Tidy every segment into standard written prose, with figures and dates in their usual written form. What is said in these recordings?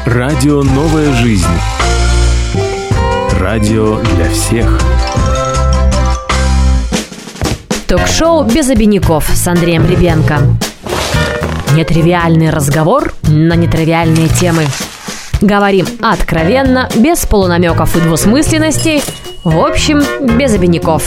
Радио «Новая жизнь». Радио для всех. Ток-шоу «Без обиняков» с Андреем Ребенко. Нетривиальный разговор на нетривиальные темы. Говорим откровенно, без полунамеков и двусмысленностей. В общем, без обиняков.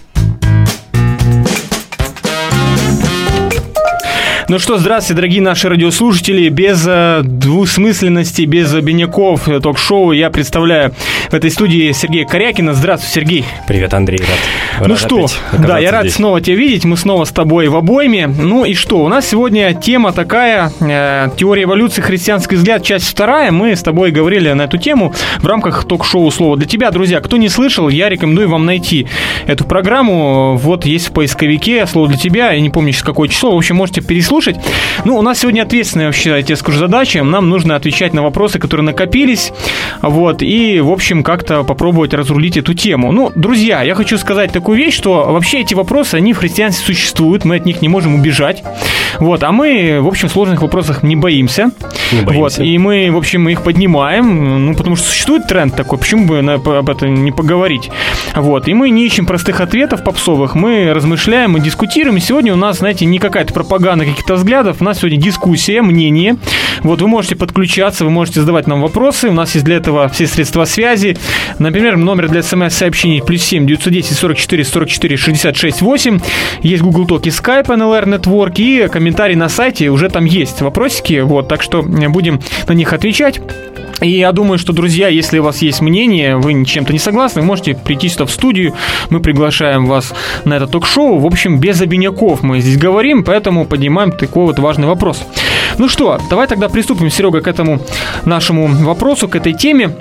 Ну что, здравствуйте, дорогие наши радиослушатели. Без двусмысленности, без обиняков ток-шоу я представляю в этой студии Сергея Корякина. Здравствуй, Сергей. Привет, Андрей. Ну что, да, я рад снова тебя видеть. Мы снова с тобой в обойме. Ну и что, у нас сегодня тема такая, теория эволюции, христианский взгляд, часть 2. Мы с тобой говорили на эту тему в рамках ток-шоу «Слово для тебя». Друзья, кто не слышал, я рекомендую вам найти эту программу. Вот есть в поисковике «Слово для тебя». Я не помню сейчас какое число. В общем, можете переслушать. Ну, у нас сегодня ответственная, вообще, я тебе скажу, задача. Нам нужно отвечать на вопросы, которые накопились. Вот, и, в общем, как-то попробовать разрулить эту тему. Ну, друзья, я хочу сказать такую вещь, что вообще эти вопросы, они в христианстве существуют. Мы от них не можем убежать. Вот, а мы, в общем, в сложных вопросах не боимся. Вот, и мы, в общем, их поднимаем. Ну, потому что существует тренд такой. Почему бы об этом не поговорить? Вот, и мы не ищем простых ответов попсовых. Мы размышляем, мы дискутируем. И сегодня у нас, знаете, не какая-то пропаганда каких-то взглядов. У нас сегодня дискуссия, мнение. Вот, вы можете подключаться, вы можете задавать нам вопросы. У нас есть для этого все средства связи. Например, номер для смс-сообщений +7 910 44 44 66 8. Есть Google Talk и Skype, NLR Network. И комментарии на сайте уже там есть вопросики. Вот, так что будем на них отвечать. И я думаю, что, друзья, если у вас есть мнение, вы чем-то не согласны, вы можете прийти сюда в студию, мы приглашаем вас на это ток-шоу. В общем, без обиняков мы здесь говорим, поэтому поднимаем такой вот важный вопрос. Ну что, давай тогда приступим, Серега, к этому нашему вопросу, к этой теме.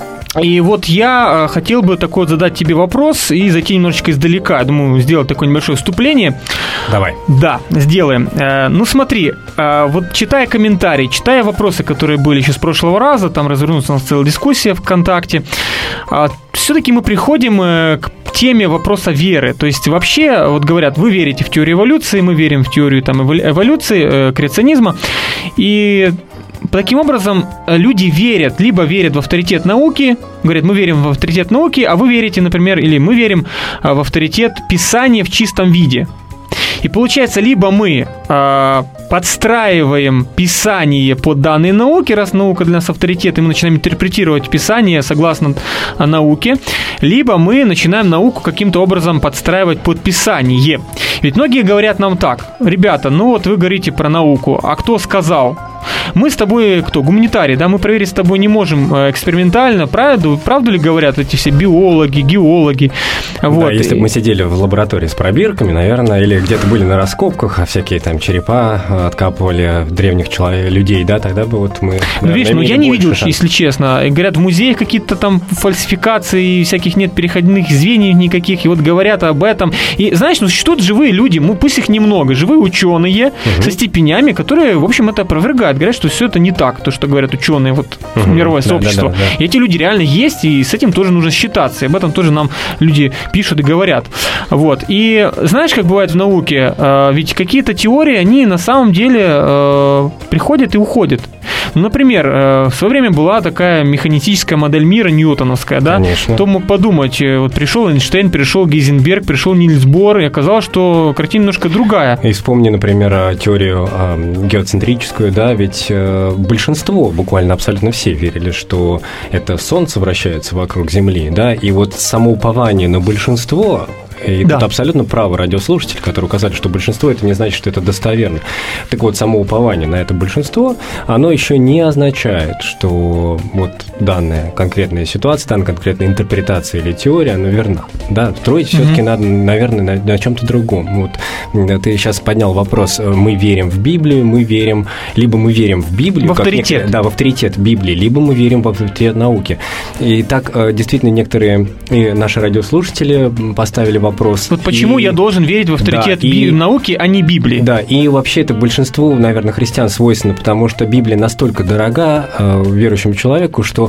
И вот я хотел бы такой вот задать тебе вопрос и зайти немножечко издалека. Я думаю, сделать такое небольшое вступление. Давай. Да, сделаем. Ну смотри, вот читая комментарии, читая вопросы, которые были еще с прошлого раза, там развернулась у нас целая дискуссия ВКонтакте, все-таки мы приходим к теме вопроса веры. То есть вообще, вот говорят, вы верите в теорию эволюции, мы верим в теорию там, эволюции, креационизма. И таким образом, люди верят, либо верят в авторитет науки, говорят, мы верим в авторитет науки, а вы верите, например, или мы верим в авторитет Писания в чистом виде. И получается, либо мы подстраиваем Писание под данные науки, раз наука для нас авторитет, и мы начинаем интерпретировать Писание согласно науке, либо мы начинаем науку каким-то образом подстраивать под Писание. Ведь многие говорят нам так: ребята, ну вот вы говорите про науку, а кто сказал? Мы с тобой кто? Гуманитарии, да? Мы проверить с тобой не можем экспериментально. Правду ли говорят эти все биологи, геологи? Вот. Да, если бы мы сидели в лаборатории с пробирками, наверное, или где-то были на раскопках, а всякие там черепа откапывали древних людей, да, тогда бы вот мы... Ну, видишь, я не видел, если честно. Говорят, в музеях какие-то там фальсификации, всяких нет переходных звеньев никаких, и вот говорят об этом. И знаешь, ну существуют живые люди, пусть их немного, живые ученые со степенями, которые, в общем, это опровергают. Говорят, что все это не так, то, что говорят ученые, вот мировое сообщество. Да. И эти люди реально есть, и с этим тоже нужно считаться. И об этом тоже нам люди пишут и говорят. Вот. И знаешь, как бывает в науке, ведь какие-то теории, они на самом деле приходят и уходят. Ну, например, в свое время была такая механистическая модель мира ньютоновская, да? Конечно. Кто мог подумать, вот пришел Эйнштейн, пришел Гейзенберг, пришел Нильс Бор, и оказалось, что картина немножко другая. И вспомни, например, теорию геоцентрическую, да, ведь большинство, буквально абсолютно все верили, что это Солнце вращается вокруг Земли, да, и вот самоупование на большинство... И да. Тут абсолютно правы радиослушатели, которые указали, что большинство, это не значит, что это достоверно. Так вот, самоупование на это большинство, оно еще не означает, что вот данная конкретная ситуация, данная конкретная интерпретация или теория, она верна. Да, строить все-таки надо, наверное, на чем-то другом. Вот ты сейчас поднял вопрос, мы верим в Библию, либо мы верим в Библию, в авторитет. Да, в авторитет Библии, либо мы верим в авторитет науки. И так действительно некоторые наши радиослушатели поставили вопрос. Вот почему я должен верить в авторитет науки, а не Библии? Да, и вообще это большинству, наверное, христиан свойственно, потому что Библия настолько дорога верующему человеку, что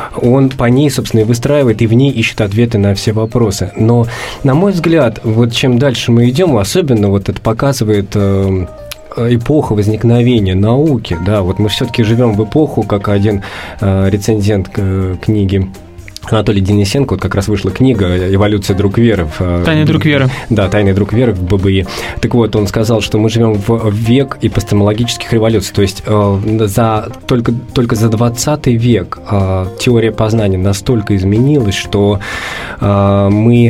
он по ней, собственно, и выстраивает, и в ней ищет ответы на все вопросы. Но, на мой взгляд, вот чем дальше мы идем, особенно вот это показывает эпоха возникновения науки, да, вот мы все-таки живем в эпоху, как один рецензент книги Анатолий Денисенко, вот как раз вышла книга «Эволюция друг веры». «Тайный друг веры». Да, «Тайный друг веры» в ББИ. Так вот, он сказал, что мы живем в век эпистемологических революций. То есть только за 20 век теория познания настолько изменилась, что мы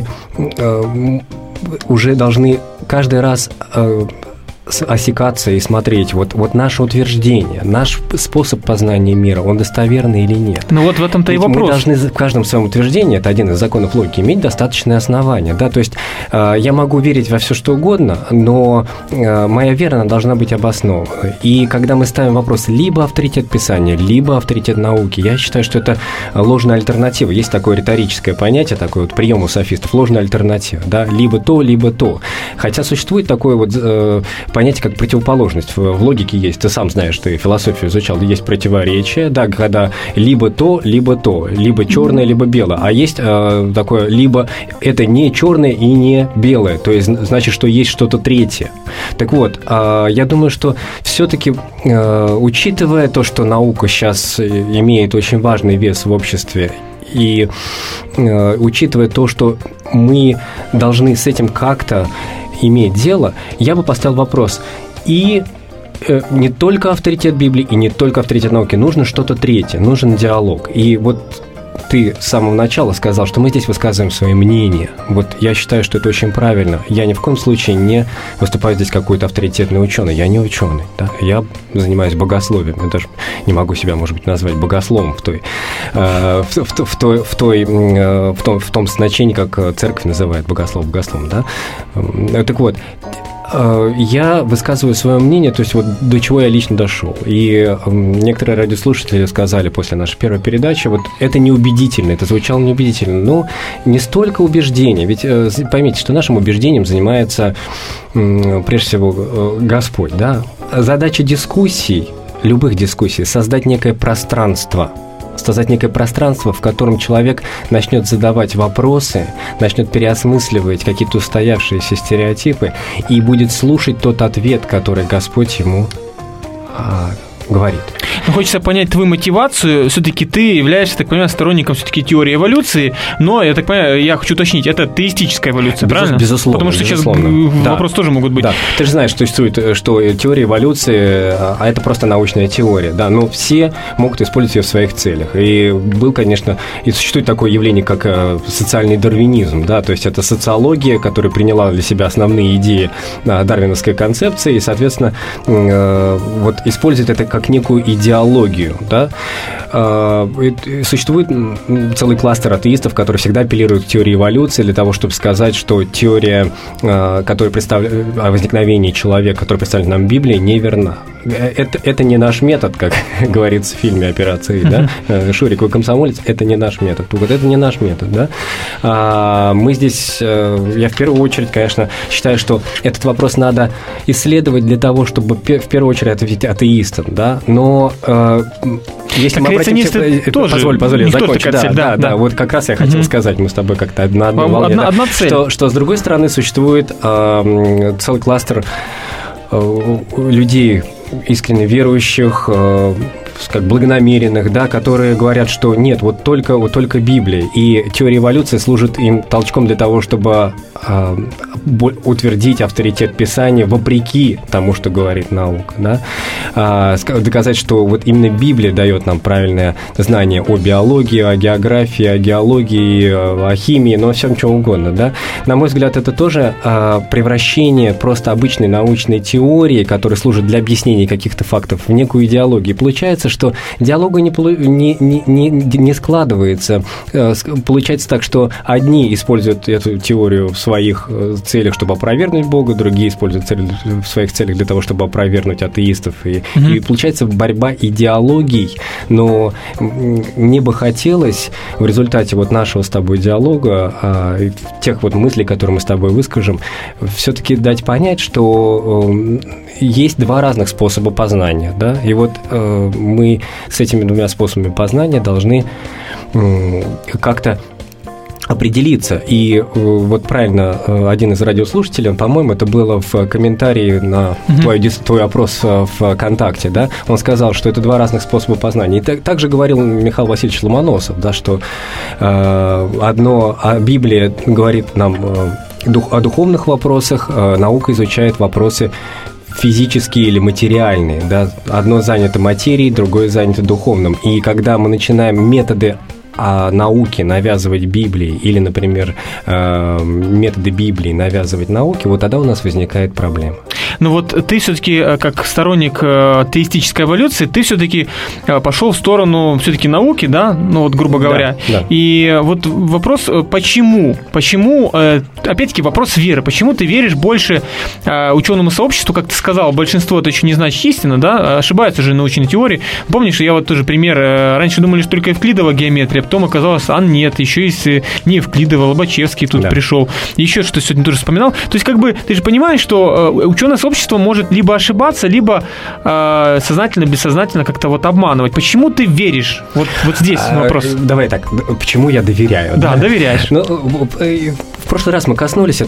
уже должны каждый раз осекаться и смотреть, вот наше утверждение, наш способ познания мира, он достоверный или нет. Ну вот в этом-то и вопрос. Мы должны в каждом своем утверждении, это один из законов логики, иметь достаточное основание, да, то есть я могу верить во все что угодно, но моя вера, она должна быть обоснована. И когда мы ставим вопрос либо авторитет Писания, либо авторитет науки, я считаю, что это ложная альтернатива. Есть такое риторическое понятие, такой вот прием у софистов, ложная альтернатива, да, либо то, либо то. Хотя существует такое вот понятие как противоположность. В логике есть, ты сам знаешь, ты философию изучал, есть противоречие, да, когда либо то, либо черное, либо белое. А есть такое, либо это не черное и не белое, то есть значит, что есть что-то третье. Так вот, я думаю, что все-таки, учитывая то, что наука сейчас имеет очень важный вес в обществе, и учитывая то, что мы должны с этим как-то иметь дело, я бы поставил вопрос. И не только авторитет Библии, и не только авторитет науки, нужно что-то третье, нужен диалог. И вот ты с самого начала сказал, что мы здесь высказываем свои мнения. Вот я считаю, что это очень правильно. Я ни в коем случае не выступаю здесь какой-то авторитетный ученый. Я не ученый, да? Я занимаюсь богословием. Я даже не могу себя, может быть, назвать богословом в том значении, как церковь называет богословом, да? Так вот, я высказываю свое мнение, то есть вот до чего я лично дошел. И некоторые радиослушатели сказали после нашей первой передачи, вот это неубедительно, это звучало неубедительно. Но не столько убеждения, ведь поймите, что нашим убеждением занимается прежде всего Господь, да? Задача дискуссий, любых дискуссий, создать некое пространство, в котором человек начнет задавать вопросы, начнет переосмысливать какие-то устоявшиеся стереотипы и будет слушать тот ответ, который Господь ему говорит. Но хочется понять твою мотивацию. Все-таки ты являешься, так понимаю, сторонником все-таки теории эволюции, но, я так понимаю, я хочу уточнить, это теистическая эволюция, правильно? Безусловно. Потому что сейчас вопрос тоже могут быть. Да. Ты же знаешь, что теория эволюции, а это просто научная теория, да, но все могут использовать ее в своих целях. И был, конечно, и существует такое явление, как социальный дарвинизм, да, то есть это социология, которая приняла для себя основные идеи дарвиновской концепции и, соответственно, вот использует это как некую идеологию, да. Существует целый кластер атеистов, которые всегда апеллируют к теории эволюции для того, чтобы сказать, что теория, которая представляет о возникновении человека, которая представлена нам в Библии, неверна. Это не наш метод, как говорится в фильме «Операция», да? Шурик, вы комсомолец, это не наш метод. Вот это не наш метод, да? Мы здесь, я в первую очередь, конечно, считаю, что этот вопрос надо исследовать для того, чтобы в первую очередь ответить атеистам, да? Но если мы обратимся... Позволь, я закончу. Да, вот как раз я хотел сказать, мы с тобой как-то на одной волне. Одна цель. Что, с другой стороны, существует целый кластер людей, искренне верующих, как благонамеренных, да, которые говорят, что нет, вот только Библия. И теория эволюции служит им толчком для того, чтобы утвердить авторитет Писания вопреки тому, что говорит наука, да? Доказать, что вот именно Библия дает нам правильное знание о биологии, о географии, о геологии, о химии, но о всем чем угодно, да? На мой взгляд, это тоже превращение просто обычной научной теории, которая служит для объяснения каких-то фактов, в некую идеологию. И получается, что диалога не складывается. Получается так, что одни используют эту теорию в своих целях, чтобы опровергнуть Бога, другие используют в своих целях для того, чтобы опровергнуть атеистов. И получается борьба идеологий. Но мне бы хотелось в результате вот нашего с тобой диалога, тех вот мыслей, которые мы с тобой выскажем, все-таки дать понять, что есть два разных способа познания, да, и вот мы с этими двумя способами познания должны как-то определиться. И вот правильно один из радиослушателей, по-моему, это было в комментарии на твой опрос в ВКонтакте, да, он сказал, что это два разных способа познания. И также говорил Михаил Васильевич Ломоносов, да, что Библия говорит нам о духовных вопросах, наука изучает вопросы физические или материальные, да, одно занято материей, другое занято духовным. И когда мы начинаем методы науки навязывать Библии или, например, методы Библии навязывать науке, вот тогда у нас возникает проблема. Ну вот ты все-таки, как сторонник теистической эволюции, ты все-таки пошел в сторону все-таки науки, да, ну вот грубо говоря. Да. И вот вопрос, почему? Почему, опять-таки, вопрос веры. Почему ты веришь больше ученому сообществу, как ты сказал, большинство это еще не значит истина, да, ошибаются же научные теории. Помнишь, я вот тоже пример, раньше думали, что только Евклидова геометрия, потом оказалось, нет, еще есть не Евклидова, Лобачевский тут пришел, еще что-то сегодня тоже вспоминал. То есть, как бы, ты же понимаешь, что ученое сообщество может либо ошибаться, либо сознательно, бессознательно как-то вот обманывать. Почему ты веришь? Вот здесь вопрос. Давай так, почему я доверяю? Да, доверяешь. Ну, в прошлый раз мы коснулись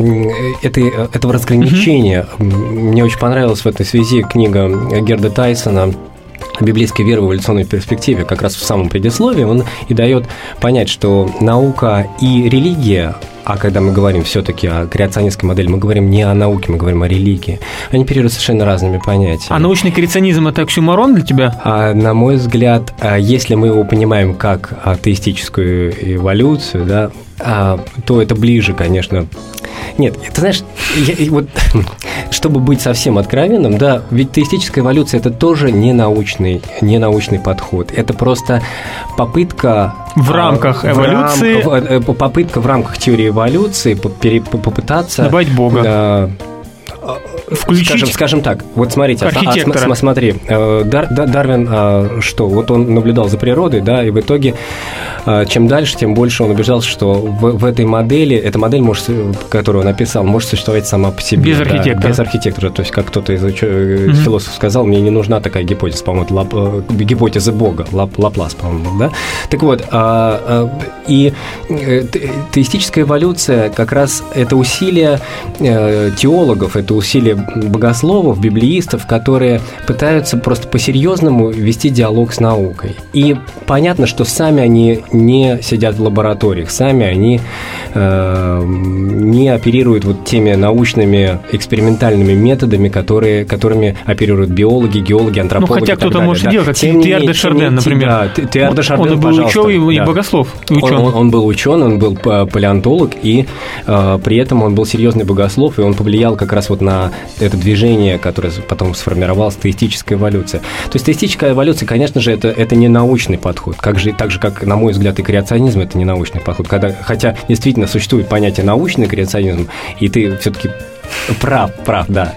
этого разграничения. Мне очень понравилась в этой связи книга Герда Тайсона «Библейская вера в эволюционной перспективе». Как раз в самом предисловии он и дает понять, что наука и религия, а когда мы говорим все-таки о креационистской модели, мы говорим не о науке, мы говорим о религии. Они оперируют совершенно разными понятиями. А научный креационизм – это оксюморон для тебя? На мой взгляд, если мы его понимаем как теистическую эволюцию, да, то это ближе, конечно. Нет, ты знаешь, вот, чтобы быть совсем откровенным, да, ведь теистическая эволюция – это тоже не научный подход. Это просто попытка в рамках эволюции, попытка в рамках теории эволюции попытаться добавить Бога. Включить, скажем так, вот смотрите, смотри, Дарвин, что вот он наблюдал за природой, да, и в итоге чем дальше, тем больше он убеждался, что в этой модели, эта модель, которую он описал, может существовать сама по себе. Без архитектора. Без архитектора. То есть, как кто-то из философов сказал, мне не нужна такая гипотеза, по-моему, это гипотеза Бога, Лаплас, по-моему, да? Так вот, и теистическая эволюция как раз это усилие теологов, это усилие богословов, библеистов, которые пытаются просто по-серьезному вести диалог с наукой. И понятно, что сами они не сидят в лабораториях, сами они не оперируют вот теми научными экспериментальными методами, которыми оперируют биологи, геологи, антропологи. Ну, хотя кто-то может делать, как Тиэр де Шарден, например. Да, Тиэр де Шарден, он был ученый и богослов. Он был ученый, он был палеонтолог, и при этом он был серьезный богослов, и он повлиял как раз вот на это движение, которое потом сформировалось, теистическая эволюция. То есть теистическая эволюция, конечно же, это не научный подход, так же, как, на мой взгляд, и креационизм – это не научный подход. Хотя действительно существует понятие научный креационизм, и ты все-таки прав, да,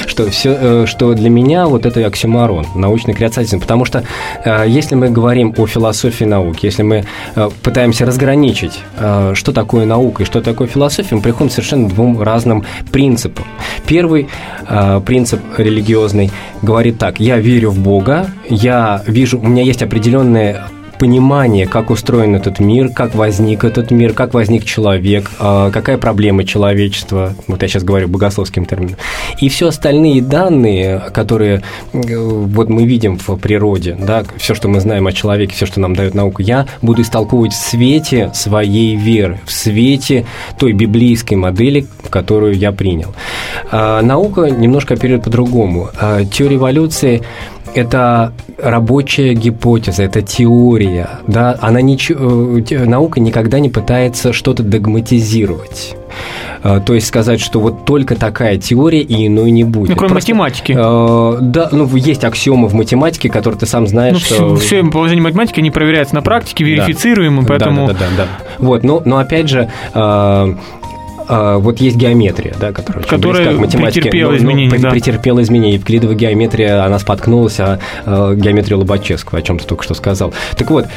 что для меня вот это оксюморон, научный креационизм, потому что если мы говорим о философии науки, если мы пытаемся разграничить, что такое наука и что такое философия, мы приходим к совершенно двум разным принципам. Первый принцип религиозный говорит так: я верю в Бога, я вижу, у меня есть определенные понимание, как устроен этот мир, как возник этот мир, как возник человек, какая проблема человечества, вот я сейчас говорю богословским термином, и все остальные данные, которые вот мы видим в природе, да, все, что мы знаем о человеке, все, что нам дает наука, я буду истолковывать в свете своей веры, в свете той библейской модели, которую я принял. Наука немножко оперирует по-другому. Теория эволюции – это рабочая гипотеза, это теория, да, наука никогда не пытается что-то догматизировать. То есть сказать, что вот только такая теория и иной не будет. Ну, кроме математики. Да, есть аксиомы в математике, которые ты сам знаешь, что... Все положение математики не проверяется на практике, верифицируемо, поэтому... Да. Вот, но опять же... вот есть геометрия, да, которая претерпела изменения. Претерпела изменения. Евклидова геометрия, она споткнулась о геометрию Лобачевского, о чем ты только что сказал. Так вот,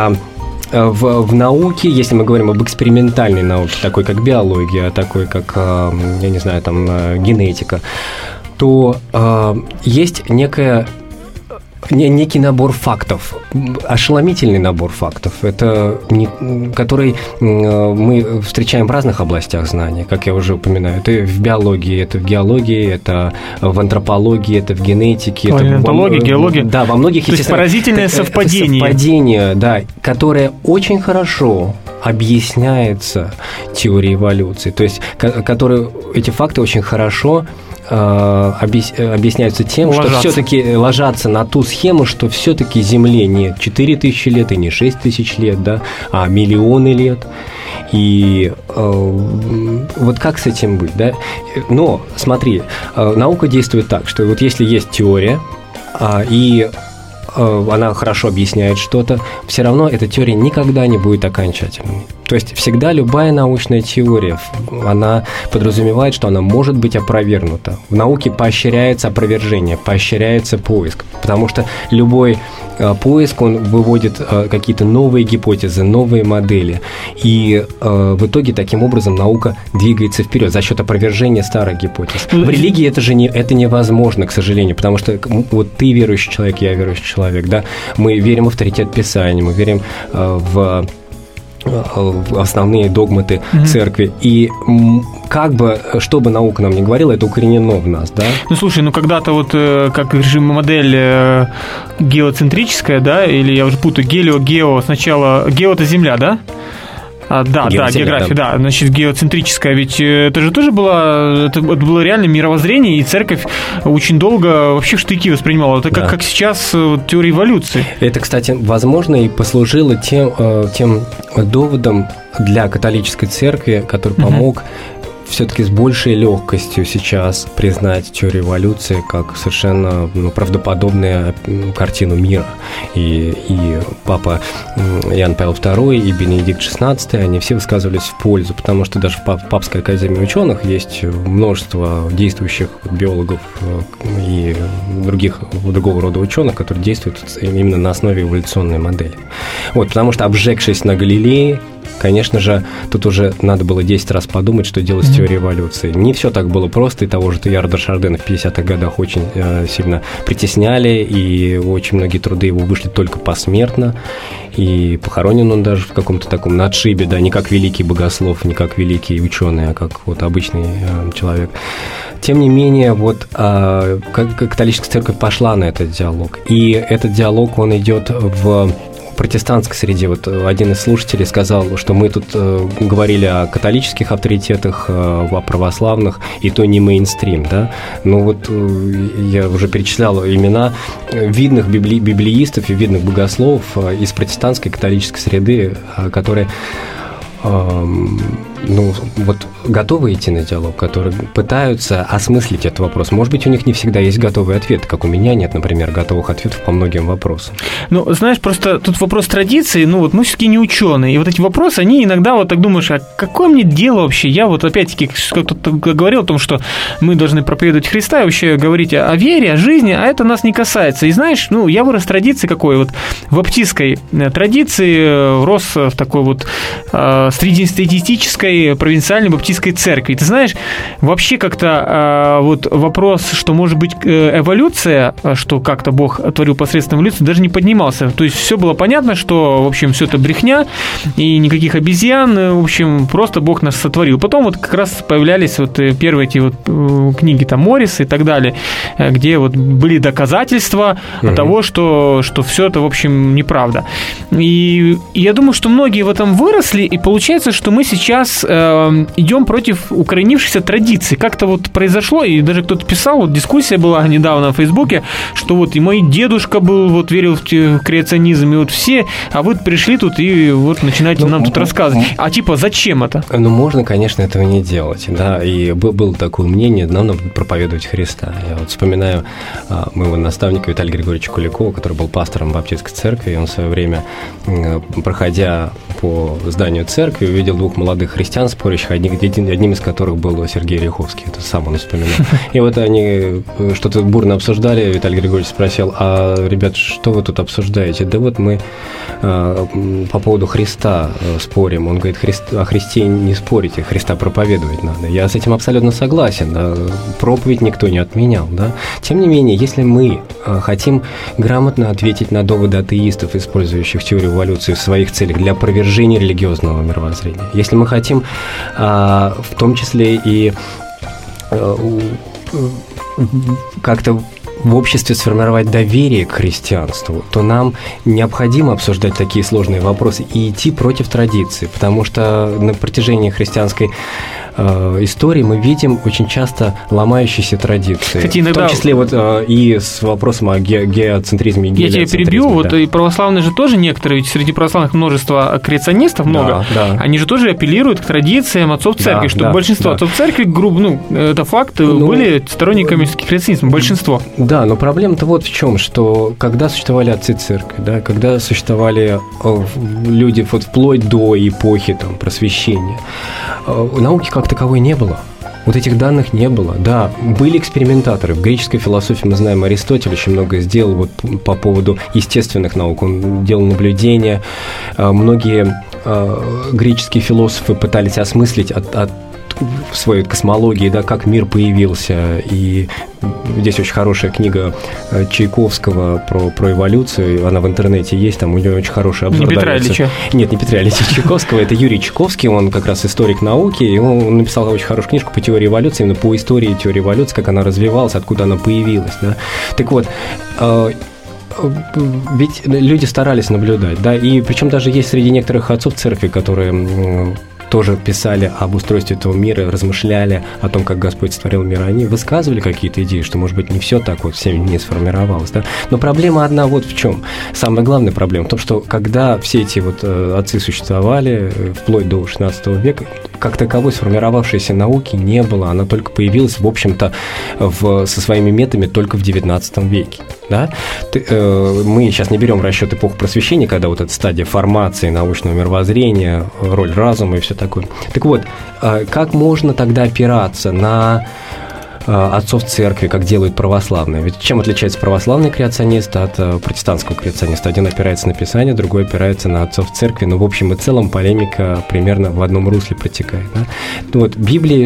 в науке, если мы говорим об экспериментальной науке, такой как биология, такой как, я не знаю, там, генетика, то есть некая некий набор фактов, ошеломительный набор фактов, который мы встречаем в разных областях знаний, как я уже упоминаю. Это в биологии, это в геологии, это в антропологии, это в генетике. Антропология, геология. Да, во многих... То есть поразительное совпадение. Совпадение, да, которое очень хорошо объясняется теорией эволюции. То есть, эти факты очень хорошо объясняются тем, что все-таки ложатся на ту схему, что все-таки Земле не 4000 лет и не 6000 лет, да, а миллионы лет. И вот как с этим быть, да? Но, смотри, наука действует так, что вот если есть теория, и она хорошо объясняет что-то, все равно эта теория никогда не будет окончательной. То есть всегда любая научная теория, она подразумевает, что она может быть опровергнута. В науке поощряется опровержение, поощряется поиск, потому что любой поиск, он выводит какие-то новые гипотезы, новые модели. И в итоге таким образом наука двигается вперед за счет опровержения старых гипотез. В религии это невозможно, к сожалению, потому что вот ты верующий человек, я верующий человек, да, мы верим в авторитет Писания, мы верим в основные догматы церкви. И как бы, что бы наука нам ни говорила, это укоренено в нас, да? Ну, слушай, когда-то вот, как режим модель геоцентрическая, да, или я уже путаю, гео, сначала гео – это Земля, да? Да, география, да. Значит, геоцентрическая, ведь это же тоже было реально мировоззрение, и церковь очень долго вообще в штыки воспринимала. Это как сейчас теория эволюции. Это, кстати, возможно, и послужило тем доводом для католической церкви, который помог все-таки с большей легкостью сейчас признать теорию эволюции как совершенно правдоподобную картину мира. И папа Иоанн Павел II и Бенедикт XVI, они все высказывались в пользу, потому что даже в Папской академии ученых есть множество действующих биологов и другого рода ученых, которые действуют именно на основе эволюционной модели. Вот, потому что, обжегшись на Галилее, конечно же, тут уже надо было 10 раз подумать, что делать с теорией эволюции. Не все так было просто, и того же Тейлора де Шардена в 50-х годах очень сильно притесняли, и очень многие труды его вышли только посмертно, и похоронен он даже в каком-то таком на отшибе, да, не как великий богослов, не как великий ученый, а как вот обычный человек. Тем не менее, вот католическая церковь пошла на этот диалог, и этот диалог, он идет в протестантской среде. Вот один из слушателей сказал, что мы тут говорили о католических авторитетах, о православных, и то не мейнстрим, да. Ну вот я уже перечислял имена видных библеистов и видных богословов из протестантской католической среды, которые готовы идти на диалог, которые пытаются осмыслить этот вопрос. Может быть, у них не всегда есть готовые ответы, как у меня нет, например, готовых ответов по многим вопросам. Ну, знаешь, просто тут вопрос традиции, мы все-таки не ученые, и вот эти вопросы, они иногда вот так думаешь, а какое мне дело вообще? Я вот опять-таки, как кто-то говорил о том, что мы должны проповедовать Христа и вообще говорить о вере, о жизни, а это нас не касается. И знаешь, я вырос в традиции какой? Вот в баптистской традиции рос в такой вот среднестатистической провинциальной баптистской церкви. И ты знаешь, вообще как-то вот вопрос, что может быть эволюция, что как-то Бог творил посредством эволюции, даже не поднимался. То есть все было понятно, что, в общем, все это брехня, и никаких обезьян, в общем, просто Бог нас сотворил. Потом вот как раз появлялись вот первые эти вот книги там Морриса и так далее, где вот были доказательства того, что все это, в общем, неправда. И я думаю, что многие в этом выросли, и получается, что мы сейчас идем против укоренившихся традиций. Как-то вот произошло, и даже кто-то писал, вот дискуссия была недавно в Фейсбуке, что вот и мой дедушка был, вот верил в креационизм, и вот все, а вы пришли тут и вот начинаете нам тут рассказывать. А типа, зачем это? Можно, конечно, этого не делать, да, и было такое мнение, нам надо проповедовать Христа. Я вот вспоминаю моего наставника Виталия Григорьевича Куликова, который был пастором Баптистской церкви, и он в свое время, проходя по зданию церкви, увидел двух молодых христиан, спорящих, одним из которых был Сергей Ряховский. Это сам он вспоминал. И вот они что-то бурно обсуждали. Виталий Григорьевич спросил: а, ребят, что вы тут обсуждаете? Да вот мы по поводу Христа спорим. Он говорит: о Христе не спорите, Христа проповедовать надо. Я с этим абсолютно согласен. Да? Проповедь никто не отменял. Да? Тем не менее, если мы хотим грамотно ответить на доводы атеистов, использующих теорию эволюции в своих целях для опровержения религиозного мировоззрения, если мы хотим в том числе и как-то в обществе сформировать доверие к христианству, то нам необходимо обсуждать такие сложные вопросы и идти против традиции, потому что на протяжении христианской истории мы видим очень часто ломающиеся традиции. Кстати, иногда... В том числе вот и с вопросом о геоцентризме и гелиоцентризме. Я тебя перебью, вот и православные же тоже некоторые, ведь среди православных множество креационистов много, да. Они же тоже апеллируют к традициям отцов церкви, чтобы большинство отцов церкви, это факт, были сторонниками креационизма, большинство. Да, но проблема-то вот в чем, что когда существовали отцы церкви, да, когда существовали люди вот вплоть до эпохи там, просвещения, науки как таковой не было. Вот этих данных не было. Да, были экспериментаторы. В греческой философии мы знаем, Аристотель очень много сделал вот по поводу естественных наук. Он делал наблюдения. Многие греческие философы пытались осмыслить в своей космологии, да, как мир появился. И здесь очень хорошая книга Чайковского про эволюцию. Она в интернете есть, там у него очень хороший обзор. Не Петра Ильича? Нет, не Петра Ильича Чайковского, это Юрий Чайковский, он как раз историк науки, и он написал очень хорошую книжку по теории эволюции, именно по истории теории эволюции, как она развивалась, откуда она появилась. Да. Так вот, ведь люди старались наблюдать, да, и причем даже есть среди некоторых отцов церкви, которые тоже писали об устройстве этого мира, размышляли о том, как Господь сотворил мир, они высказывали какие-то идеи, что, может быть, не все так вот в 7 дней сформировалось, да? Но проблема одна вот в чем. Самая главная проблема в том, что когда все эти вот отцы существовали, вплоть до 16 века, как таковой сформировавшейся науки не было, она только появилась, в общем-то, со своими методами только в 19 веке. Да? Мы сейчас не берем в расчет эпоху просвещения, когда вот эта стадия формации научного мировоззрения, роль разума и все такое. Так вот, как можно тогда опираться на отцов церкви, как делают православные? Ведь чем отличается православный креационист от протестантского креациониста? Один опирается на Писание, другой опирается на отцов церкви, но в общем и целом полемика примерно в одном русле протекает. Да? Вот, Библия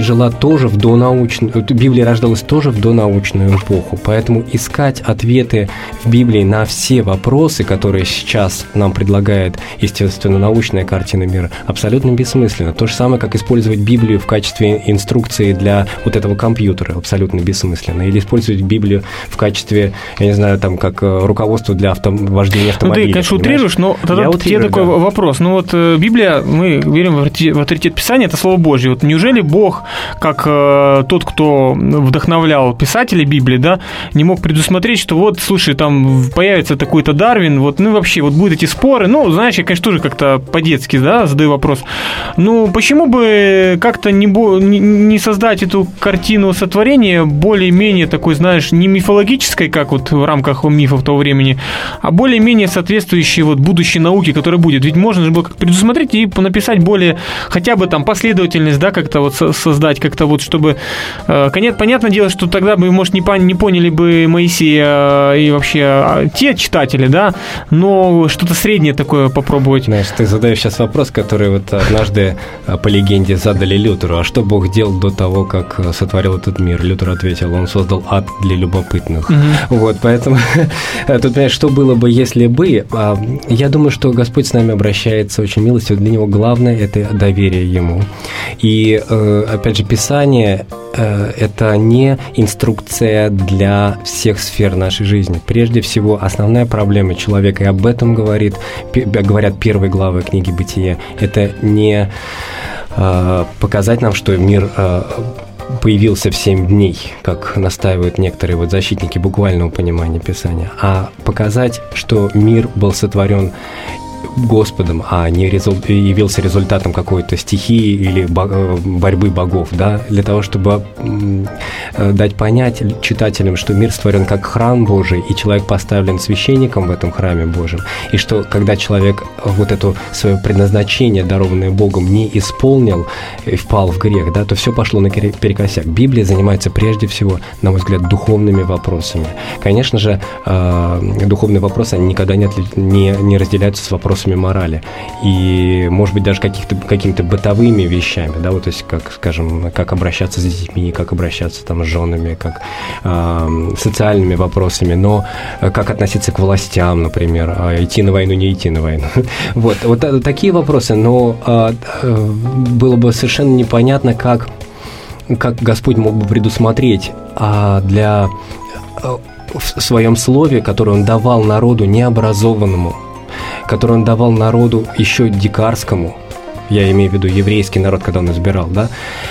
рождалась тоже в донаучную эпоху, поэтому искать ответы в Библии на все вопросы, которые сейчас нам предлагает естественно-научная картина мира, абсолютно бессмысленно. То же самое, как использовать Библию в качестве инструкции для вот этого компьютера, абсолютно бессмысленно. Или использовать Библию в качестве, я не знаю, там, как руководство для вождения автомобиля. Ну, ты, конечно, утрируешь, но тогда тебе такой вопрос. Ну, вот Библия, мы верим в авторитет Писания, это Слово Божье. Вот неужели Бог, как тот, кто вдохновлял писателей Библии, да, не мог предусмотреть, что вот, слушай, там появится такой-то Дарвин, вот, ну, вообще, вот будут эти споры. Ну, знаешь, я, конечно, тоже как-то по-детски, да, задаю вопрос. Ну, почему бы как-то не создать эту картину сотворения более-менее такой, знаешь, не мифологической, как вот в рамках мифов того времени, а более-менее соответствующей вот будущей науке, которая будет. Ведь можно же было как предусмотреть и написать более, хотя бы там последовательность, да, как-то вот создать, как-то вот, чтобы... Понятное дело, что тогда бы, может, не поняли бы Моисея и вообще те читатели, да, но что-то среднее такое попробовать. Знаешь, ты задаешь сейчас вопрос, который вот однажды по легенде задали Лютеру. А что Бог делал до того, как сотворил этот мир? Лютер ответил: он создал ад для любопытных. Вот, поэтому тут, понимаешь, что было бы, если бы... Я думаю, что Господь с нами обращается очень милостиво. Для Него главное – это доверие Ему. И, опять же, Писание – это не инструкция для всех сфер нашей жизни. Прежде всего, основная проблема человека, и об этом говорят первые главы книги «Бытие», это не показать нам, что мир появился в 7 дней, как настаивают некоторые вот защитники буквального понимания Писания, а показать, что мир был сотворен Господом, а не явился результатом какой-то стихии или борьбы богов, да, для того, чтобы дать понять читателям, что мир створен как храм Божий, и человек поставлен священником в этом храме Божьем, и что когда человек вот это свое предназначение, дарованное Богом, не исполнил и впал в грех, да, то все пошло наперекосяк. Библия занимается прежде всего, на мой взгляд, духовными вопросами. Конечно же, духовные вопросы, они никогда не разделяются с вопросами морали. И, может быть, даже какими-то бытовыми вещами, да, вот, то есть, как, скажем, как обращаться с детьми, как обращаться там с женами, как социальными вопросами, но как относиться к властям, например, идти на войну, не идти на войну. Вот такие вопросы, но было бы совершенно непонятно, как Господь мог бы предусмотреть в своем слове, которое Он давал народу необразованному, которое Он давал народу еще дикарскому, я имею в виду еврейский народ, когда Он избирал, да,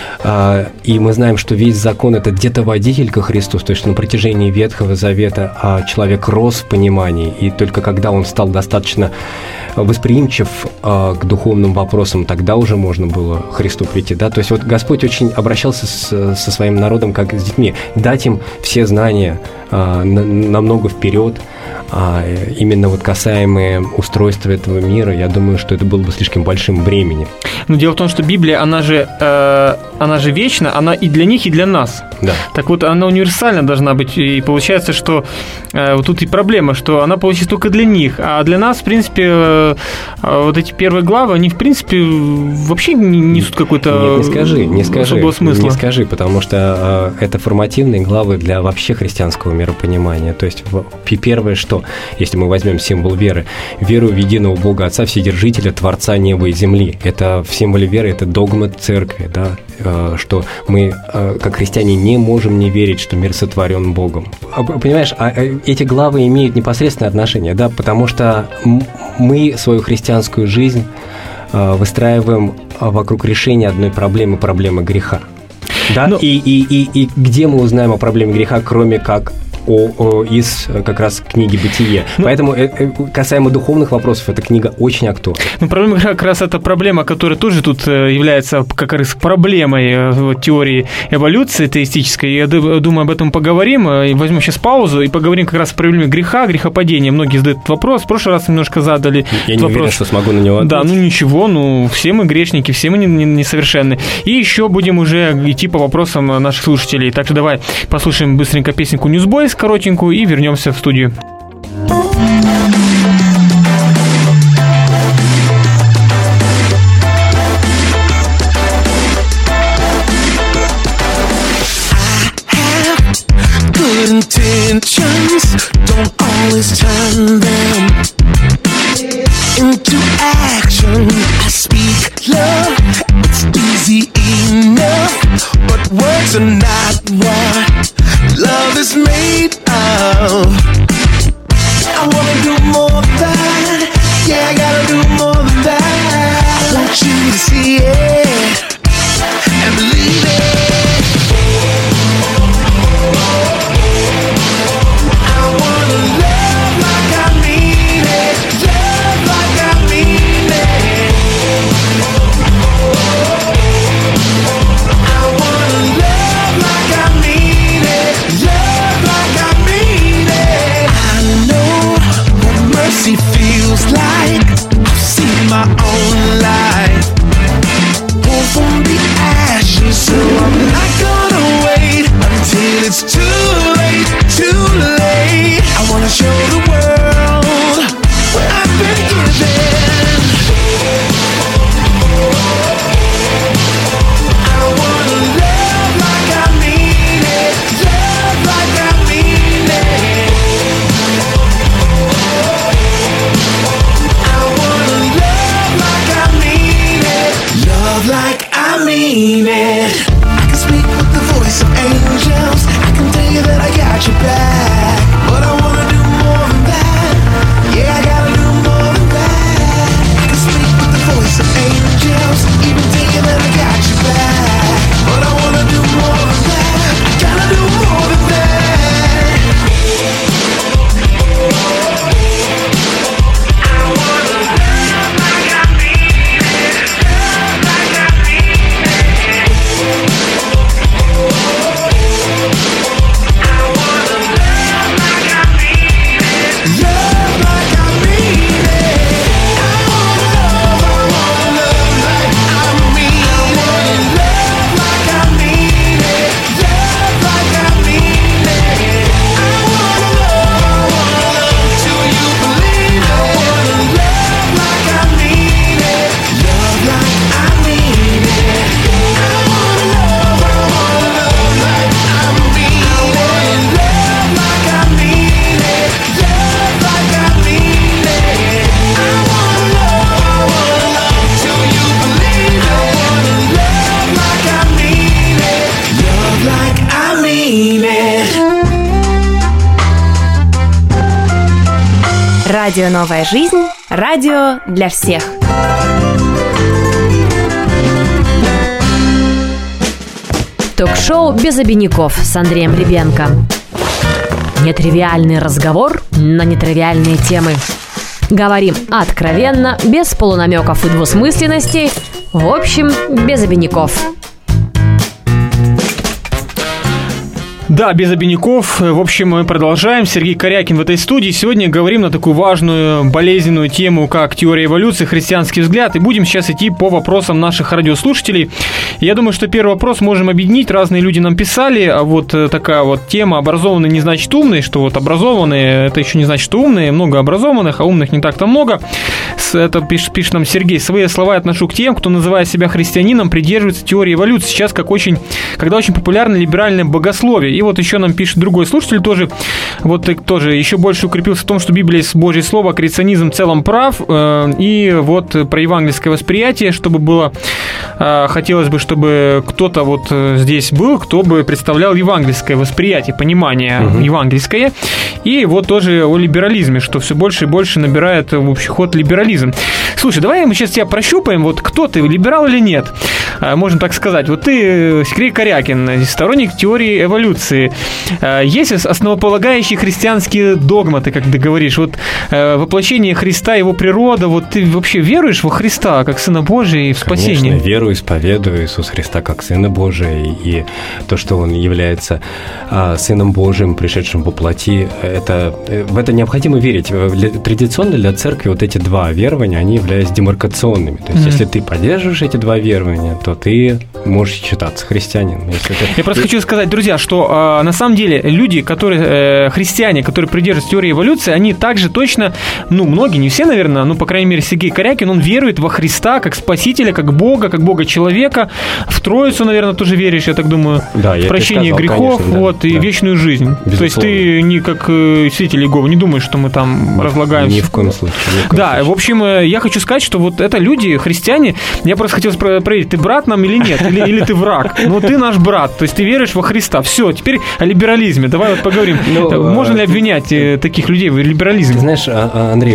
и мы знаем, что весь закон – это где-то водитель ко Христу, то есть на протяжении Ветхого Завета человек рос в понимании, и только когда он стал достаточно восприимчив к духовным вопросам, тогда уже можно было к Христу прийти, да, то есть вот Господь очень обращался со своим народом как с детьми, дать им все знания намного вперед, именно вот касаемые устройства этого мира, я думаю, что это было бы слишком большим бременем. Но дело в том, что Библия, она же вечна, она и для них, и для нас. Да. Так вот, она универсальна должна быть, и получается, что вот тут и проблема, что она получится только для них, а для нас, в принципе, вот эти первые главы, они, в принципе, вообще не несут какой-то особого смысла. Не скажи, потому что это формативные главы для вообще христианского миропонимания. То есть первое, что, если мы возьмем символ веры, веру в единого Бога Отца, Вседержителя, Творца неба и земли. Это в символе веры, это догма церкви, да, что мы, как христиане, не можем не верить, что мир сотворен Богом. Понимаешь, эти главы имеют непосредственное отношение, да, потому что мы свою христианскую жизнь выстраиваем вокруг решения одной проблемы греха. Да? И где мы узнаем о проблеме греха, кроме как из как раз книги «Бытие». Поэтому касаемо духовных вопросов, эта книга очень актуальна. Проблема как раз это проблема, которая тоже тут является как раз проблемой теории эволюции теистической. Я думаю, об этом поговорим. Возьмем сейчас паузу и поговорим как раз о проблеме греха, грехопадения. Многие задают этот вопрос. В прошлый раз немножко задали Я не уверен, что смогу на него ответить. Да, ничего, все мы грешники, все мы несовершенны. И еще будем уже идти по вопросам наших слушателей. Так что давай послушаем быстренько песенку «Newsboys», коротенькую, и вернемся в студию. Don't always turn them into action. I speak love, it's easy enough, but words are not what love is made of. I wanna do more than that. Yeah, I gotta do more than that. I want you to see it and believe it. Feels like I've seen my own life pull from the ashes, so I'm not gonna wait until it's too late, too late. I wanna show the world what I've been given. I wanna love like I mean it, love like I mean it. Like I mean it. I can speak with the voice of angels. I can tell you that I got your back, but I wanna do more than that. Yeah, I gotta do more than that. I can speak with the voice of angels, even tell you that I got your back, but I wanna do more than that. I gotta do more than that. I wanna Радио «Новая жизнь». Радио для всех. Ток-шоу «Без обиняков» с Андреем Ребенко. Нетривиальный разговор на нетривиальные темы. Говорим откровенно, без полунамеков и двусмысленностей. В общем, без обиняков. Да, без обиняков. В общем, мы продолжаем. Сергей Корякин в этой студии. Сегодня говорим на такую важную, болезненную тему, как теория эволюции, христианский взгляд. И будем сейчас идти по вопросам наших радиослушателей. Я думаю, что первый вопрос можем объединить. Разные люди нам писали. А вот такая вот тема: образованные не значит умные. Что вот образованные, это еще не значит, что умные. Много образованных, а умных не так-то много. Это пишет нам Сергей. Свои слова я отношу к тем, кто, называя себя христианином, придерживается теории эволюции. Сейчас когда очень популярно либеральное богословие. И вот еще нам пишет другой слушатель тоже, вот тоже еще больше укрепился в том, что Библия есть Божье Слово, а креационизм в целом прав. И вот про евангельское восприятие, чтобы было, хотелось бы, чтобы кто-то вот здесь был, кто бы представлял евангельское восприятие, понимание евангельское. И вот тоже о либерализме, что все больше и больше набирает в общий ход либерализм. Слушай, давай мы сейчас тебя прощупаем, вот кто ты, либерал или нет? Можно так сказать. Вот ты, Сергей Корякин, сторонник теории эволюции. Есть основополагающие христианские догматы, как ты говоришь, вот воплощение Христа, его природа, вот ты вообще веруешь во Христа как Сына Божия и в спасение? Конечно, верую, исповедую Иисуса Христа как Сына Божия, и то, что Он является Сыном Божиим, пришедшим во плоти, в это необходимо верить. Традиционно для церкви вот эти два верования, они являются демаркационными. То есть, если ты поддерживаешь эти два верования, то ты можешь считаться христианином. Я просто хочу сказать, друзья, что на самом деле люди, христиане, которые придерживаются теории эволюции, они также точно, многие, не все, наверное, по крайней мере, Сергей Корякин, он верует во Христа как Спасителя, как Бога-человека. В Троицу, наверное, тоже веришь, я так думаю, да, в прощение грехов, конечно, да, и вечную жизнь. Безусловно. То есть ты не как свидетель Иеговы не думаешь, что мы там разлагаемся. Ни в коем случае. В общем, я хочу сказать, что вот это люди, христиане. Я просто хотел проверить, ты брат нам или нет, или ты враг. Ты наш брат, то есть ты веришь во Христа. Все, теперь о либерализме. Давай вот поговорим. Можно ли обвинять таких людей в либерализме? Ты знаешь, Андрей,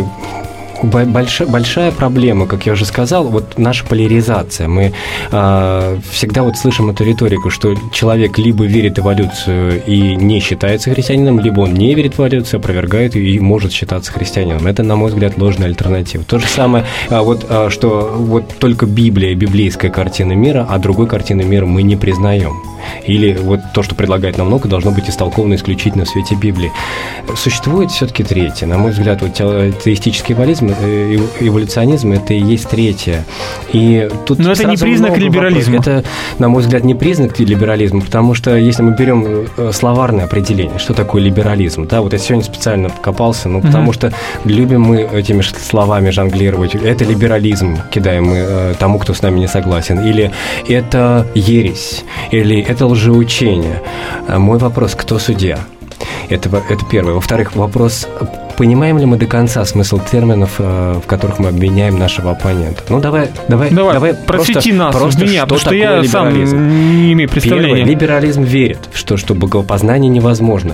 большая проблема, как я уже сказал, вот наша поляризация. Мы всегда вот слышим эту риторику, что человек либо верит в эволюцию и не считается христианином, либо он не верит в эволюцию, опровергает и может считаться христианином. Это, на мой взгляд, ложная альтернатива. То же самое, что вот только Библия, библейская картина мира, а другой картины мира мы не признаем. Или вот то, что предлагает нам наука, должно быть истолковано исключительно в свете Библии. Существует все-таки третье. На мой взгляд, вот теистический эволюционизм – это и есть третье. И тут но это не признак либерализма. Это, на мой взгляд, не признак либерализма, потому что если мы берем словарное определение, что такое либерализм, да, вот я сегодня специально покопался, потому что любим мы этими словами жонглировать. Это либерализм, кидаем мы тому, кто с нами не согласен. Или это ересь, или это лжеучение. Мой вопрос: кто судья? Это первое. Во-вторых, вопрос: понимаем ли мы до конца смысл терминов, в которых мы обвиняем нашего оппонента? Давай просвети нас, меня, потому что я сам не имею представления. Первое, либерализм верит, что богопознание невозможно.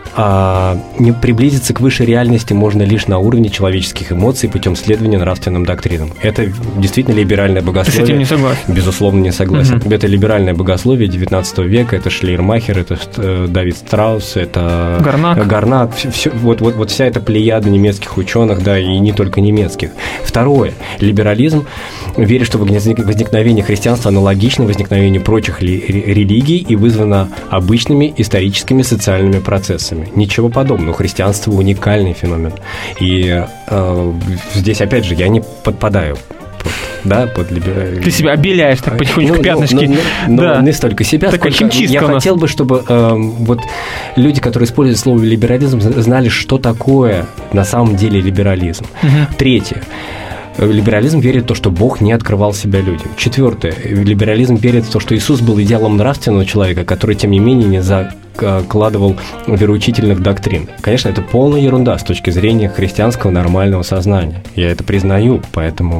Не приблизиться к высшей реальности можно лишь на уровне человеческих эмоций путем следования нравственным доктринам. Это действительно либеральное богословие. Ты с этим не согласен? Безусловно, не согласен. Это либеральное богословие 19 века, это Шлейермахер, это Давид Страусс, это Гарнак. Вот вся эта плеяда немецких ученых, да, и не только немецких. Второе. Либерализм верит, что возникновение христианства аналогично возникновению прочих религий и вызвано обычными историческими социальными процессами. Ничего подобного. Христианство – уникальный феномен. И здесь, опять же, я не подпадаю под либерализм. Ты себя обеляешь так потихонечку, пятнышки. Не столько себя, такая сколько я хотел бы, чтобы люди, которые используют слово либерализм, знали, что такое на самом деле либерализм. Третье. Либерализм верит в то, что Бог не открывал себя людям. Четвертое. Либерализм верит в то, что Иисус был идеалом нравственного человека, который, тем не менее, накладывал вероучительных доктрин. Конечно, это полная ерунда с точки зрения христианского нормального сознания. Я это признаю, поэтому